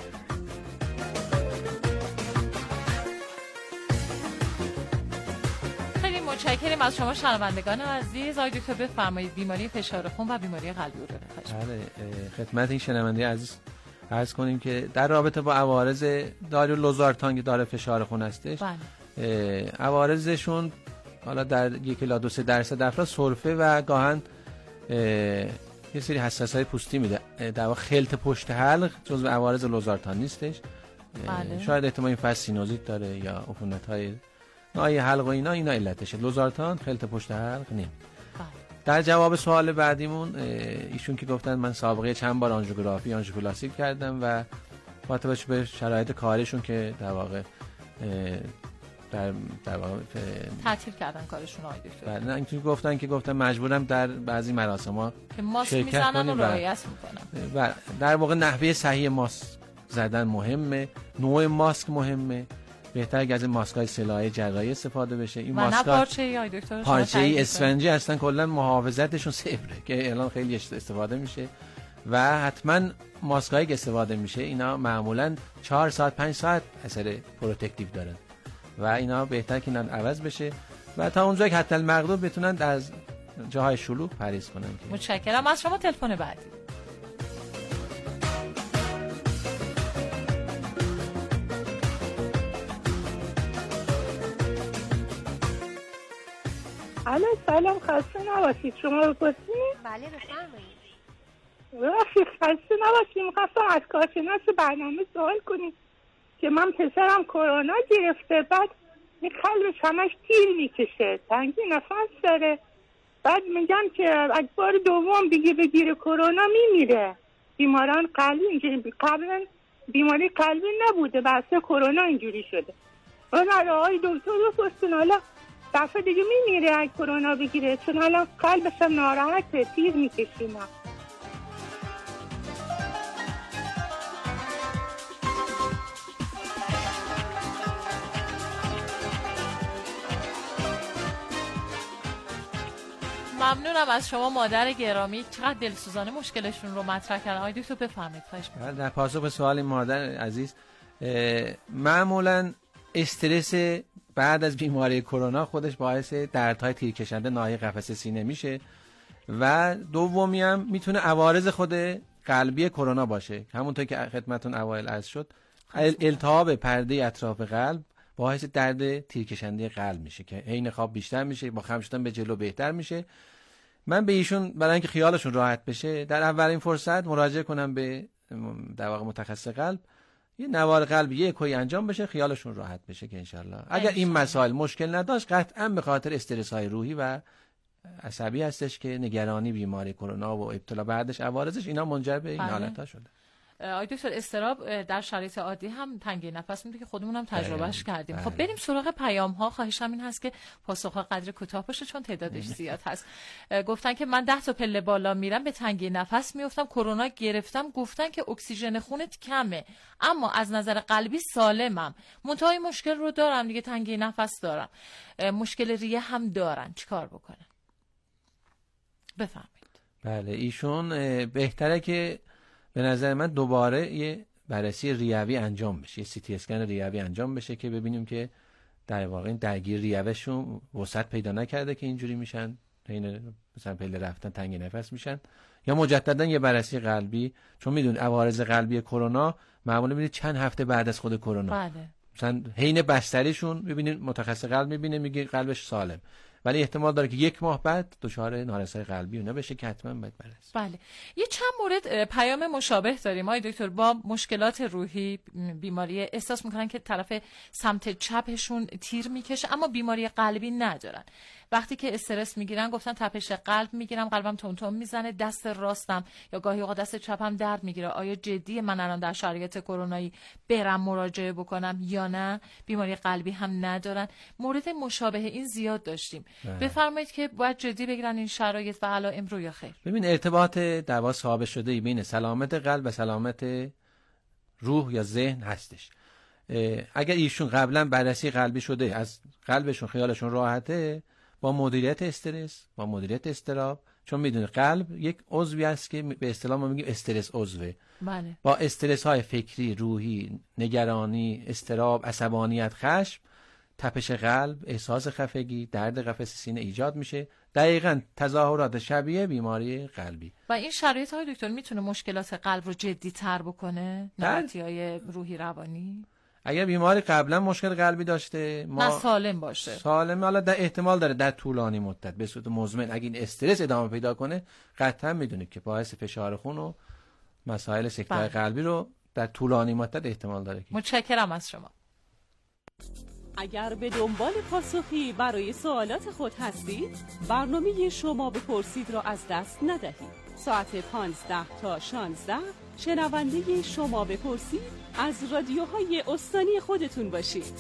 متشکرم از شما شنوندگان عزیز. آقای دکتر بفرمایید بیماری فشار خون و بیماری قلبی عروقی. بله، خدمت این شنونده عزیز عرض کنیم که در رابطه با عوارض دارو لوزارتان که داره فشار خون هستش، بله. عوارضشون حالا در یک الی دو سه درصد افراد سرفه و گاهن یه سری حساسیت پوستی میده. در واقع خلط پشت حلق جزو عوارض لوزارتان نیستش. بله. شاید احتمال این فصل سینوزیت داره یا عفونت‌های ناحیه حلق و اینا اینا علتشه. لوزارتان خلط پشت حلق نیم. بله. در جواب سوال بعدیمون ایشون که گفتن من سابقه چند بار آنژیوگرافی آنژیوپلاستیک کردم و با توجه به شرایط کارشون که در واقع در در واقع تعطیل کردن کارشون آقای دکتر. بله نه اینکه گفتن که گفتم مجبورم در بعضی مراسم‌ها که ماسک میزنن و رعایت میکنن. و در واقع نحوه صحیح ماسک زدن مهمه، نوع ماسک مهمه. بهتره که از ماسک‌های سلاحی جراحی استفاده بشه. این ماسک پارچه‌ای آقای دکتر پارچه‌ای اسفنجی هستن، کلا محافظتشون صفره که الان خیلی استفاده میشه و حتما ماسکایی که استفاده میشه اینا معمولا چهار ساعت پنج ساعت اثر پروتکتیو دارن و اینا بهتر که اینا عوض بشه و تا اونجایی که حتی المقدور بتونن از جاهای شلوغ پرهیز کنن. متشکرم از شما. تلفن بعدی. الو سلام، خسته نباشید. شما بپرسید؟ بله بفرمایید. ببخشید خسته نباشید. می‌خواستم از کارشناس برنامه سوال کنیم که من پسرم کرونا گرفته، بعد این قلبش همش تیر میکشه، تنگی نفس داره، بعد میگم که اگه بار دوم دیگه بگیره کرونا میمیره. بیماران قلبی اینجوری قبلا بیماری قلبی نبوده، بس کرونا اینجوری شده. اون آقای دکتر بپرسین حالا دفعه دیگه میمیره اگه کرونا بگیره، چون حالا قلبش هم ناراحته، تیر میکشینه. ممنونم از شما مادر گرامی، چقدر دلسوزانه مشکلشون رو مطرح کردن. آقای دکتر بفرمایید. خواهش می‌کنم. در پاسخ به سوال مادر عزیز، معمولاً استرس بعد از بیماری کرونا خودش باعث دردهای تیرکشنده ناحیه قفسه سینه میشه و دومی هم میتونه عوارض خود قلبی کرونا باشه. همونطور که خدمتتون اوایل عرض شد، التهاب پرده اطراف قلب باعث درد تیرکشنده قلب میشه که عین خواب بیشتر میشه، با خم شدن به جلو بهتر میشه. من به ایشون برای اینکه خیالشون راحت بشه در اولین فرصت مراجعه کنم به در واقع متخصص قلب، یه نوار قلب یک کوی انجام بشه، خیالشون راحت بشه که انشالله اگر این مسائل مشکل نداشت، قطعا به خاطر استرس های روحی و عصبی هستش که نگرانی بیماری کرونا و ابتلا بعدش عوارضش اینا منجر به این حالت‌ها شده. آقای دکتر اضطراب در شرایط عادی هم تنگی نفس میده که خودمون هم تجربهش کردیم. خب بریم سراغ پیام ها. خواهشم این هست که پاسخ ها قدر کوتاه باشه چون تعدادش زیاد هست. گفتن که من ده تا پله بالا میرم به تنگی نفس میافتم، کرونا گرفتم، گفتن که اکسیژن خونت کمه اما از نظر قلبی سالمم، منتهای مشکل رو دارم دیگه، تنگی نفس دارم، مشکل ریه هم دارن، چیکار بکنم؟ بفرمایید. بله ایشون بهتره که به نظر من دوباره یه بررسی ریوی انجام بشه، یه سی تی اسکن ریوی انجام بشه که ببینیم که در واقع این درگیر ریوهشون وسعت پیدا نکرده که اینجوری میشن، این مثلا پله رفتن تنگ نفس میشن، یا مجددا یه بررسی قلبی، چون میدون عوارض قلبی کرونا معمولا میبینید چند هفته بعد از خود کرونا. بله. مثلا حین بستریشون ببینید متخصص قلب میبینه میگه قلبش سالم، ولی احتمال داره که یک ماه بعد دچار نارسایی قلبی اونا بشه که حتما باید بررسی. بله. یه چند مورد پیام مشابه داریم آقای دکتر با مشکلات روحی، بیماری احساس میکنن که طرف سمت چپشون تیر میکشه اما بیماری قلبی ندارن. وقتی که استرس میگیرن گفتن تپش قلب میگیرم، قلبم تون تون میزنه، دست راستم یا گاهی اوقات دست چپم درد میگیره. آیا جدیه من الان در شرایط کرونایی برم مراجعه بکنم یا نه؟ بیماری قلبی هم ندارن. مورد مشابه این زیاد داشتیم. بفرمایید که باید جدی بگیرن این شرایط و علائم رو یا خیر؟ ببین ارتباط دوا ثابت شده بین سلامت قلب و سلامت روح یا ذهن هستش. اگر ایشون قبلا بررسی قلبی شده، از قلبشون خیالشون راحته، با مدیریت استرس، با مدیریت اضطراب، چون میدونه قلب یک عضوی است که به اصطلاح ما میگیم استرس عضوه. بله. با استرس های فکری، روحی، نگرانی، اضطراب، عصبانیت، خشم، تپش قلب، احساس خفگی، درد قفسه سینه ایجاد میشه، دقیقاً تظاهرات شبیه بیماری قلبی. و این شرایط های دکتر میتونه مشکلات قلب رو جدی تر بکنه؟ ناراحتی‌های روحی روانی؟ اگر بیماری قبلا مشکل قلبی داشته ما نه سالم باشه، سالم، حالا در احتمال داره در طولانی مدت به صورت مزمن اگه این استرس ادامه پیدا کنه قطعا میدونید که باعث فشار خون و مسائل سکته قلبی رو در طولانی مدت احتمال داره. متشکرم از شما. اگر به دنبال پاسخی برای سوالات خود هستید، برنامه شما بپرسید را از دست ندهید. ساعت پانزده تا شانزده شنونده شما بپرسید از رادیوهای استانی خودتون باشید.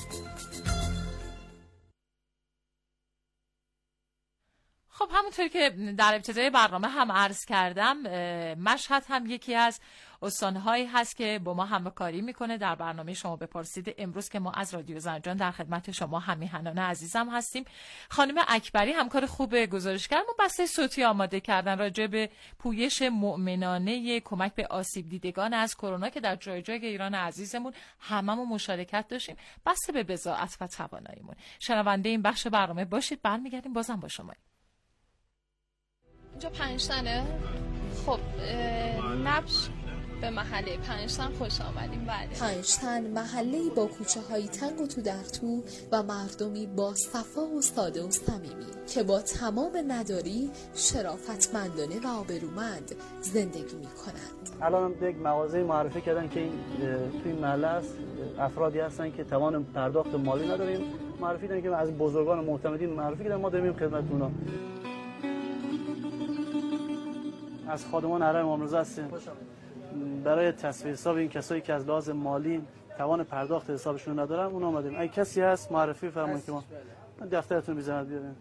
خب همونطور که در ابتدای برنامه هم عرض کردم، مشهد هم یکی از استان‌هایی هست که با ما همکاری میکنه در برنامه شما بپرسید. امروز که ما از رادیو زنجان در خدمت شما همیهنان عزیزم هستیم. خانم اکبری همکار خوب گزارشگر ما بسته صوتی آماده کردن راجع به پویش مؤمنانه کمک به آسیب دیدگان از کرونا که در جای جای ایران عزیزمون هممون مشارکت داشتیم بسته به بضاعت و تواناییمون. شنونده این بخش برنامه باشید، برمیگردیم بازم با شما. اینجا پنجتنه؟ خب نبش به محله پنجتن خوش آمدیم. بله، پنجتن محله‌ای با کوچه‌های تنگ و تو در تو و مردمی با صفا و ساده و صمیمی که با تمام نداری شرافتمندانه و آبرومند زندگی می‌کنند. الان یک مغازه معرفی کردن که این تو این محله است، افرادی هستن که توان پرداخت مالی نداریم، معرفی کردن که از بزرگان معتمدین معرفی کردن، ما داریم خدمت اونا. از خادمان حرم امام رضا هستیم برای تصویر حساب این کسایی که از لحاظ مالی توان پرداخت حسابشون ندارن، اون اومدیم. اگه کسی هست معرفی فرمایید که ما دفترتون بزنید بیاریم.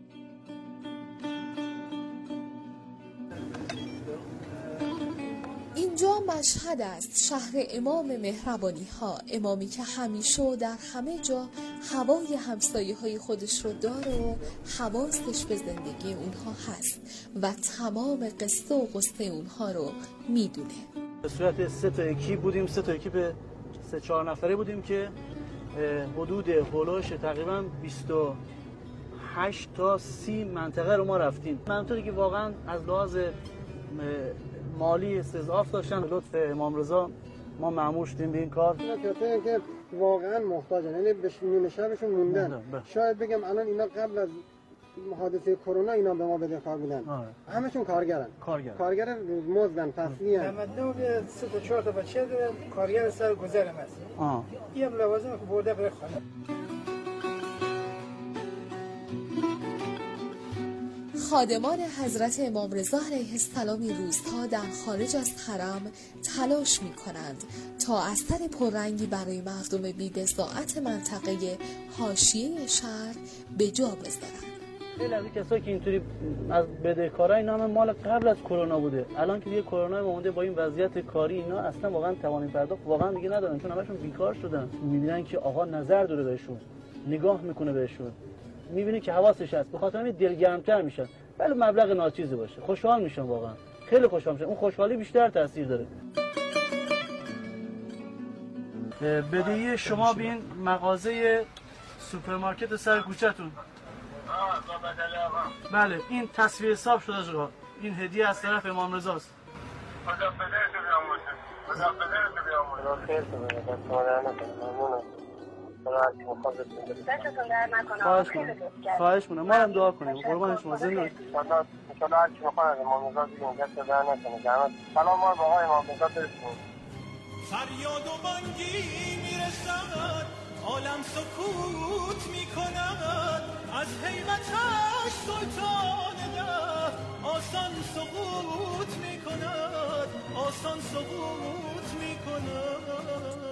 اینجا مشهد است، شهر امام مهربانی ها، امامی که همیشه و در همه جا هوای همسایه های خودش رو داره و حواسش به زندگی اونها هست و تمام قصه و قصه اونها رو میدونه. به صورت سه تا اکیپ بودیم، سه تا اکیپ سه چهار نفره بودیم که حدود هولوش تقریبا بیست و هشت تا سی منطقه رو ما رفتیم. منطقی که واقعا از لحاظ مالی استضعاف داشتن. لطف امام رضا ما مأمور شدیم به این کار. کسایی که واقعا محتاجن، یعنی به نیمه شبشون موندن. شاید بگم الان اینا قبل از حادثه کرونا اینا به ما بدهکار بودن. همشون کارگرن. کارگر. کارگر مزدن فصلی ان. تمدن به سه تا چهار تا بچه داره، کارگر سر گذرم هست. آه. این هم لوازم که برده بره خانه. خادمان حضرت امام رضا علیه السلام این روزها در خارج از حرم تلاش می کنند تا اثر پررنگی برای مردم بی‌بضاعت منطقه حاشیه شهر به جا بذارند. خیلی از کسایی که اینطوری از بدهکارا اینا هم مال قبل از کرونا بوده. الان که دیگه کرونا اومده با این وضعیت کاری اینا اصلا واقعا توان پرداخت واقعا دیگه ندارن، چون همشون بیکار شدن. میبینن که آقا نظر داره بهشون، نگاه میکنه بهشون، میبینه که حواسش هست، به خاطر همین دلگرمتر میشن. ولی مبلغ ناچیزی باشه خوشحال میشن، واقعا خیلی خوشحال میشن. اون خوشحالی بیشتر تاثیر داره. بدهی شما به این مغازه سوپرمارکت سر کوچه‌تون. بله این تصویر حساب شده آقا. این هدیه از طرف امام رضا است. خدا بدهش بیام باشه. خدا بدهش بیام باشه. خیر کنه. دست مادر خواهش کنم. خواهش کنم. ما هم دعا کنیم. قربان شما زنده باشید. ان شاء الله هر کی بخواد امام رضا دیگه دست در نکنه. جناب سلام ما به آقای امام رضا برسونید. فریاد و بانگی میرسد، عالم سکوت میکند، از هیبتش سلطان ده آسان سقوط میکند، آسان سقوط میکند.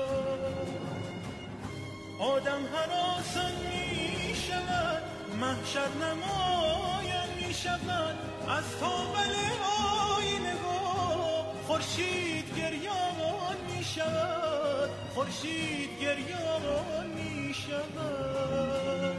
آدم هراسان می شود، محشر نمایان می شود، از تابل آینه خورشید گریان می شود، خورشید گریان می شود.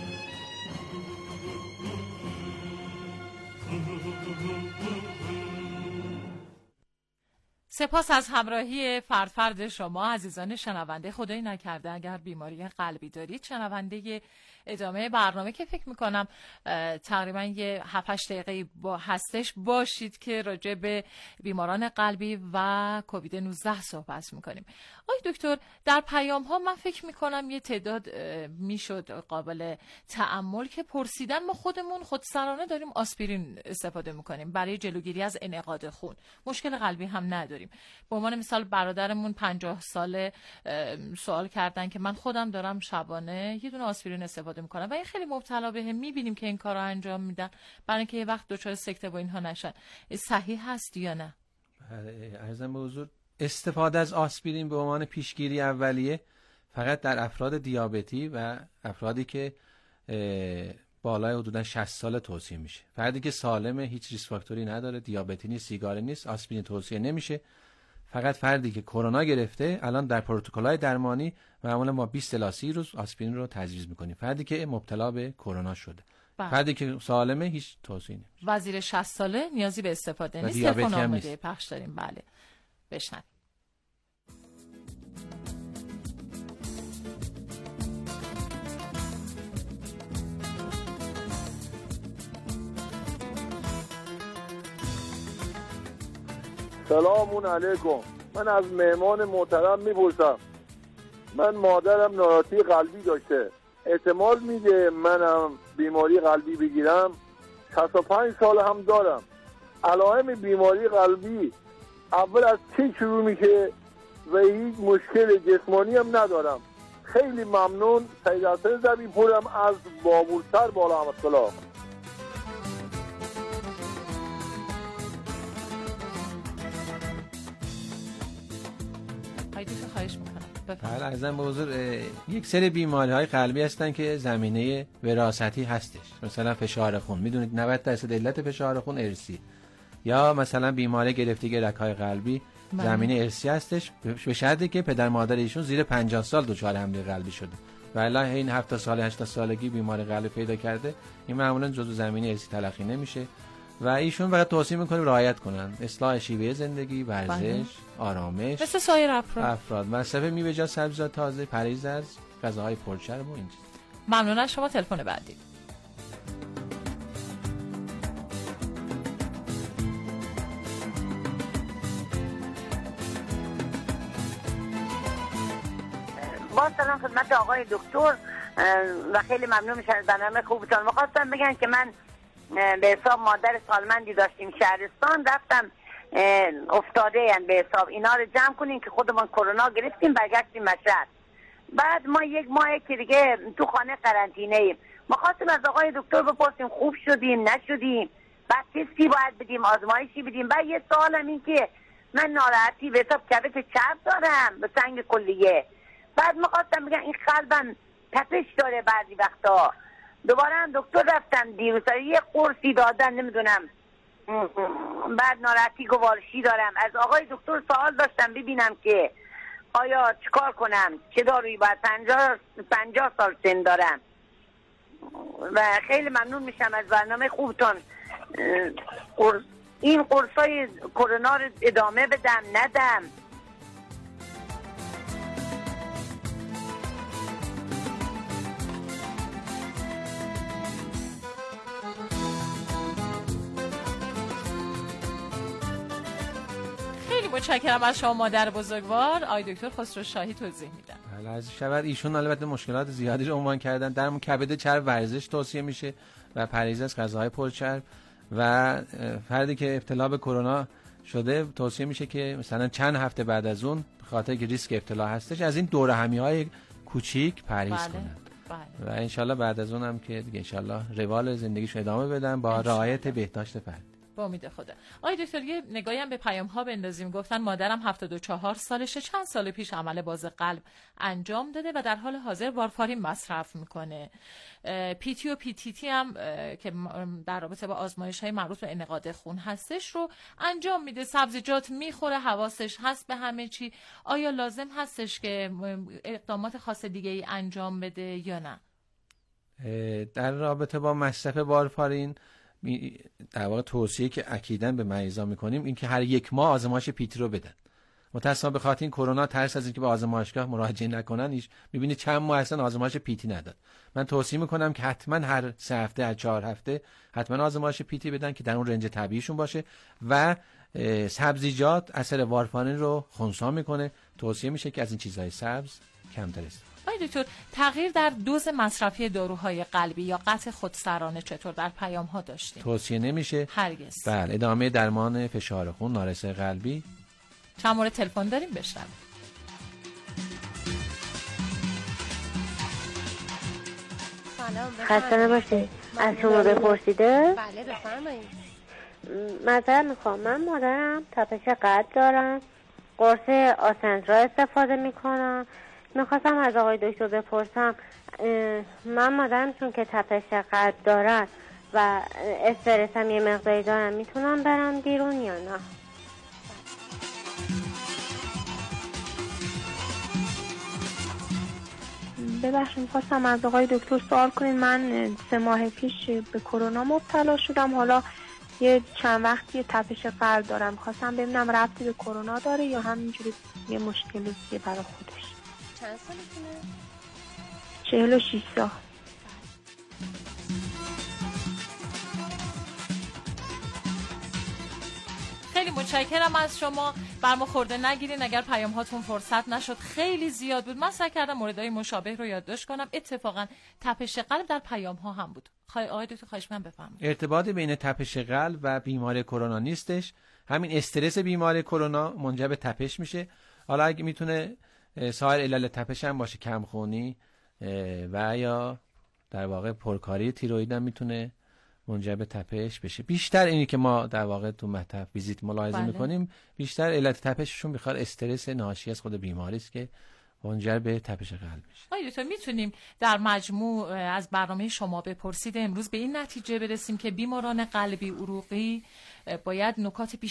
سپاس از همراهی فرد فرد شما عزیزان شنونده. خدایی نکرده اگر بیماری قلبی دارید، شنونده ادامه برنامه که فکر میکنم تقریبا یه هفت هشت دقیقه با هستش باشید که راجع به بیماران قلبی و کووید نوزده صحبت میکنیم. آقای دکتر، در پیام ها من فکر میکنم یه تعداد میشد قابل تأمل که پرسیدن ما خودمون خودسرانه داریم آسپرین استفاده میکنیم برای جلوگیری از انعقاد خون، مشکل قلبی هم نداریم. به عنوان مثال برادرمون پنجاه ساله سوال کردن که من خودم دارم شبانه یه دونه آسپرین استفاده میکنم و این خیلی مبتلا بهم، میبینیم که این کارو انجام میدن برای اینکه یه وقت دچار سکته و اینها نشن. صحیح هست یا نه؟ عرضم به حضور استفاده از آسپرین به عنوان پیشگیری اولیه فقط در افراد دیابتی و افرادی که بالای حدودا شصت سال توصیه میشه. فردی که سالمه، هیچ ریسک فاکتوری نداره، دیابتی نیست، سیگاری نیست، آسپرین توصیه نمیشه. فقط فردی که کرونا گرفته الان در پروتکل‌های درمانی معمولا ما بیست الی سی روز آسپرین رو تجویز میکنیم. فردی که مبتلا به کرونا شده. بله. فردی که سالمه هیچ توصیه نمیشه. وزیر شصت ساله نیازی به استفاده نیست. تلفن آماده پخش داریم. بله. بشنویم. سلام علیکم. من از مهمان محترم میپرسم، من مادرم ناراحتی قلبی داشته، احتمال میده منم بیماری قلبی بگیرم؟ شصت و پنج سال هم دارم. علائم بیماری قلبی اول از چه شروع میشه و هیچ مشکل جسمانی هم ندارم؟ خیلی ممنون. سید حسن زبی پورم از بابولسر بالا احمدکلاه. بله، عرضم به حضور یک سری بیماری های قلبی هستن که زمینه وراثتی هستش. مثلا فشار خون، میدونید نود درصد علت فشار خون ارثی، یا مثلا بیماری گرفتگی رگ‌های قلبی من. زمینه ارثی هستش، به شرطی که پدر مادر ایشون زیر پنجاه سال دچار حمله قلبی شده. ولی این هفتاد سال هشتاد سالگی بیماری قلبی پیدا کرده، این معمولا جزو زمینه ارثی تلقی نمیشه و ایشون فقط توصیه میکنیم رعایت کنن، اصلاح شیوه زندگی، ورزش، آرامش، مثل سایر افراد افراد مصرف میوه جات، سبزیجات تازه، پرهیز از غذاهای پرچرب و این چیز. ممنون از شما. تلفن بعدی. با سلام خدمت آقای دکتر و خیلی ممنون میشم از برنامه خوبتون. می‌خواستم بگم که من به حساب مادر سالمندی داشتیم شهرستان، رفتم افتاده یعنی به حساب اینا رو جمع کنیم که خودمون کرونا گرفتیم، برگشتیم مشهد. بعد ما یک ماه که دیگه تو خانه قرنطینه ایم. ما خواستیم از آقای دکتر بپرسیم خوب شدیم نشدیم، بعد تستی باید بدیم، آزمایشی بدیم. بعد یه سوالم این که من ناراحتی به حساب کبد چپ دارم به سنگ کلیه. بعد می‌خواستم بگم این قلبم تپش داره بعضی وقتا. دوباره هم دکتر رفتم دیروز، یه قرصی دادن نمیدونم، بعد ناراحتی گوارشی دارم. از آقای دکتر سوال داشتم ببینم که آیا چیکار کنم، چه دارویی باید، پنجاه پنجاه سال سن دارم و خیلی ممنون میشم از برنامه خوبتون. این قرصای کرونا رو ادامه بدم ندم؟ متشکرم از شما مادر بزرگوار. آقای دکتر خسرو شاهی توضیح میدن. بله از شبر ایشون البته مشکلات زیادی رو عنوان کردن. در مورد کبد چرب ورزش توصیه میشه و پرهیز از غذاهای پرچرب و فردی که ابتلا به کرونا شده توصیه میشه که مثلا چند هفته بعد از اون به خاطر که ریسک ابتلا هستش از این دوره همی‌های کوچیک پرهیز بله. کنن. بله. و انشالله بعد از اون هم که دیگه انشالله روال زندگیش ادامه بدن با رعایت بهداشت فرد. با امید خدا. آقای دکتر یه نگاهی هم به پیام ها بندازیم. گفتن مادرم هفتاد و چهار سالشه، چند سال پیش عمل باز قلب انجام داده و در حال حاضر وارفارین مصرف میکنه. پی تی و پی تی تی هم که در رابطه با آزمایش های مربوط به انعقاد خون هستش رو انجام میده. سبزیجات میخوره، حواسش هست به همه چی. آیا لازم هستش که اقدامات خاص دیگه ای انجام بده یا نه؟ در رابطه با مصرف وارفارین در واقع توصیه که اکیداً به مریضا میکنیم این که هر یک ماه آزمایش پیتی رو بدن. متأسفانه به خاطر این کرونا ترس از اینکه به آزمایشگاه مراجعه نکنن، ایش می‌بینید چند ماه اصلا آزمایش پیتی نداد. من توصیه میکنم که حتما هر سه هفته هر چهار هفته حتما آزمایش پیتی بدن که در اون رنج طبیعیشون باشه و سبزیجات اثر وارفارین رو خنثی میکنه. توصیه میشه که از این چیزهای سبز کمتر استفاده. آقای دکتر، تغییر در دوز مصرفی داروهای قلبی یا قطع خودسرانه چطور در پیام ها داشتیم؟ توصیه نمیشه هرگز. بله، ادامه درمان فشار خون، نارسای قلبی. چند مورد تلفن داریم بشنویم. خسته نباشید. از شما بپرسیده؟ بله بفرمایید. معذرت میخوام، من مادرم تپش قلب دارم، قرص آسنترا استفاده میکنم. میخواستم از آقای دکتر بپرسم من مادرم چون که تپش قلب دارن و استرسم یه مقداری دارم میتونم برم بیرون یا نه؟ ببخشید میخواستم از آقای دکتر سوال کنین. من سه ماه پیش به کرونا مبتلا شدم، حالا یه چند وقتی تپش قلب دارم. میخواستم ببینم ربطی به کرونا داره یا همینجوری یه مشکلی که برای خودش. چند سالتونه؟ چهل و شیش سال. خیلی متشکرم از شما. بر ما خورده نگیرین اگر پیام هاتون فرصت نشد، خیلی زیاد بود. من سعی کردم موردهای مشابه رو یادداشت کنم. اتفاقا تپش قلب در پیام ها هم بود. خواهی آقای دکتر خواهش من بفرمایید. ارتباط بین تپش قلب و بیماری کرونا نیستش. همین استرس بیماری کرونا منجر به تپش میشه. حالا اگه میتونه سایر علل تپش هم باشه، کمخونی و یا در واقع پرکاری تیروئید هم میتونه منجر به تپش بشه. بیشتر اینی که ما در واقع تو مطب ویزیت ملاحظه بله. میکنیم بیشتر علت تپششون بخاطر استرس ناشی از خود بیماری است که منجر به تپش قلب میشه. آیا دکتر میتونیم در مجموع از برنامه شما بپرسید امروز به این نتیجه برسیم که بیماران قلبی عروقی باید نکات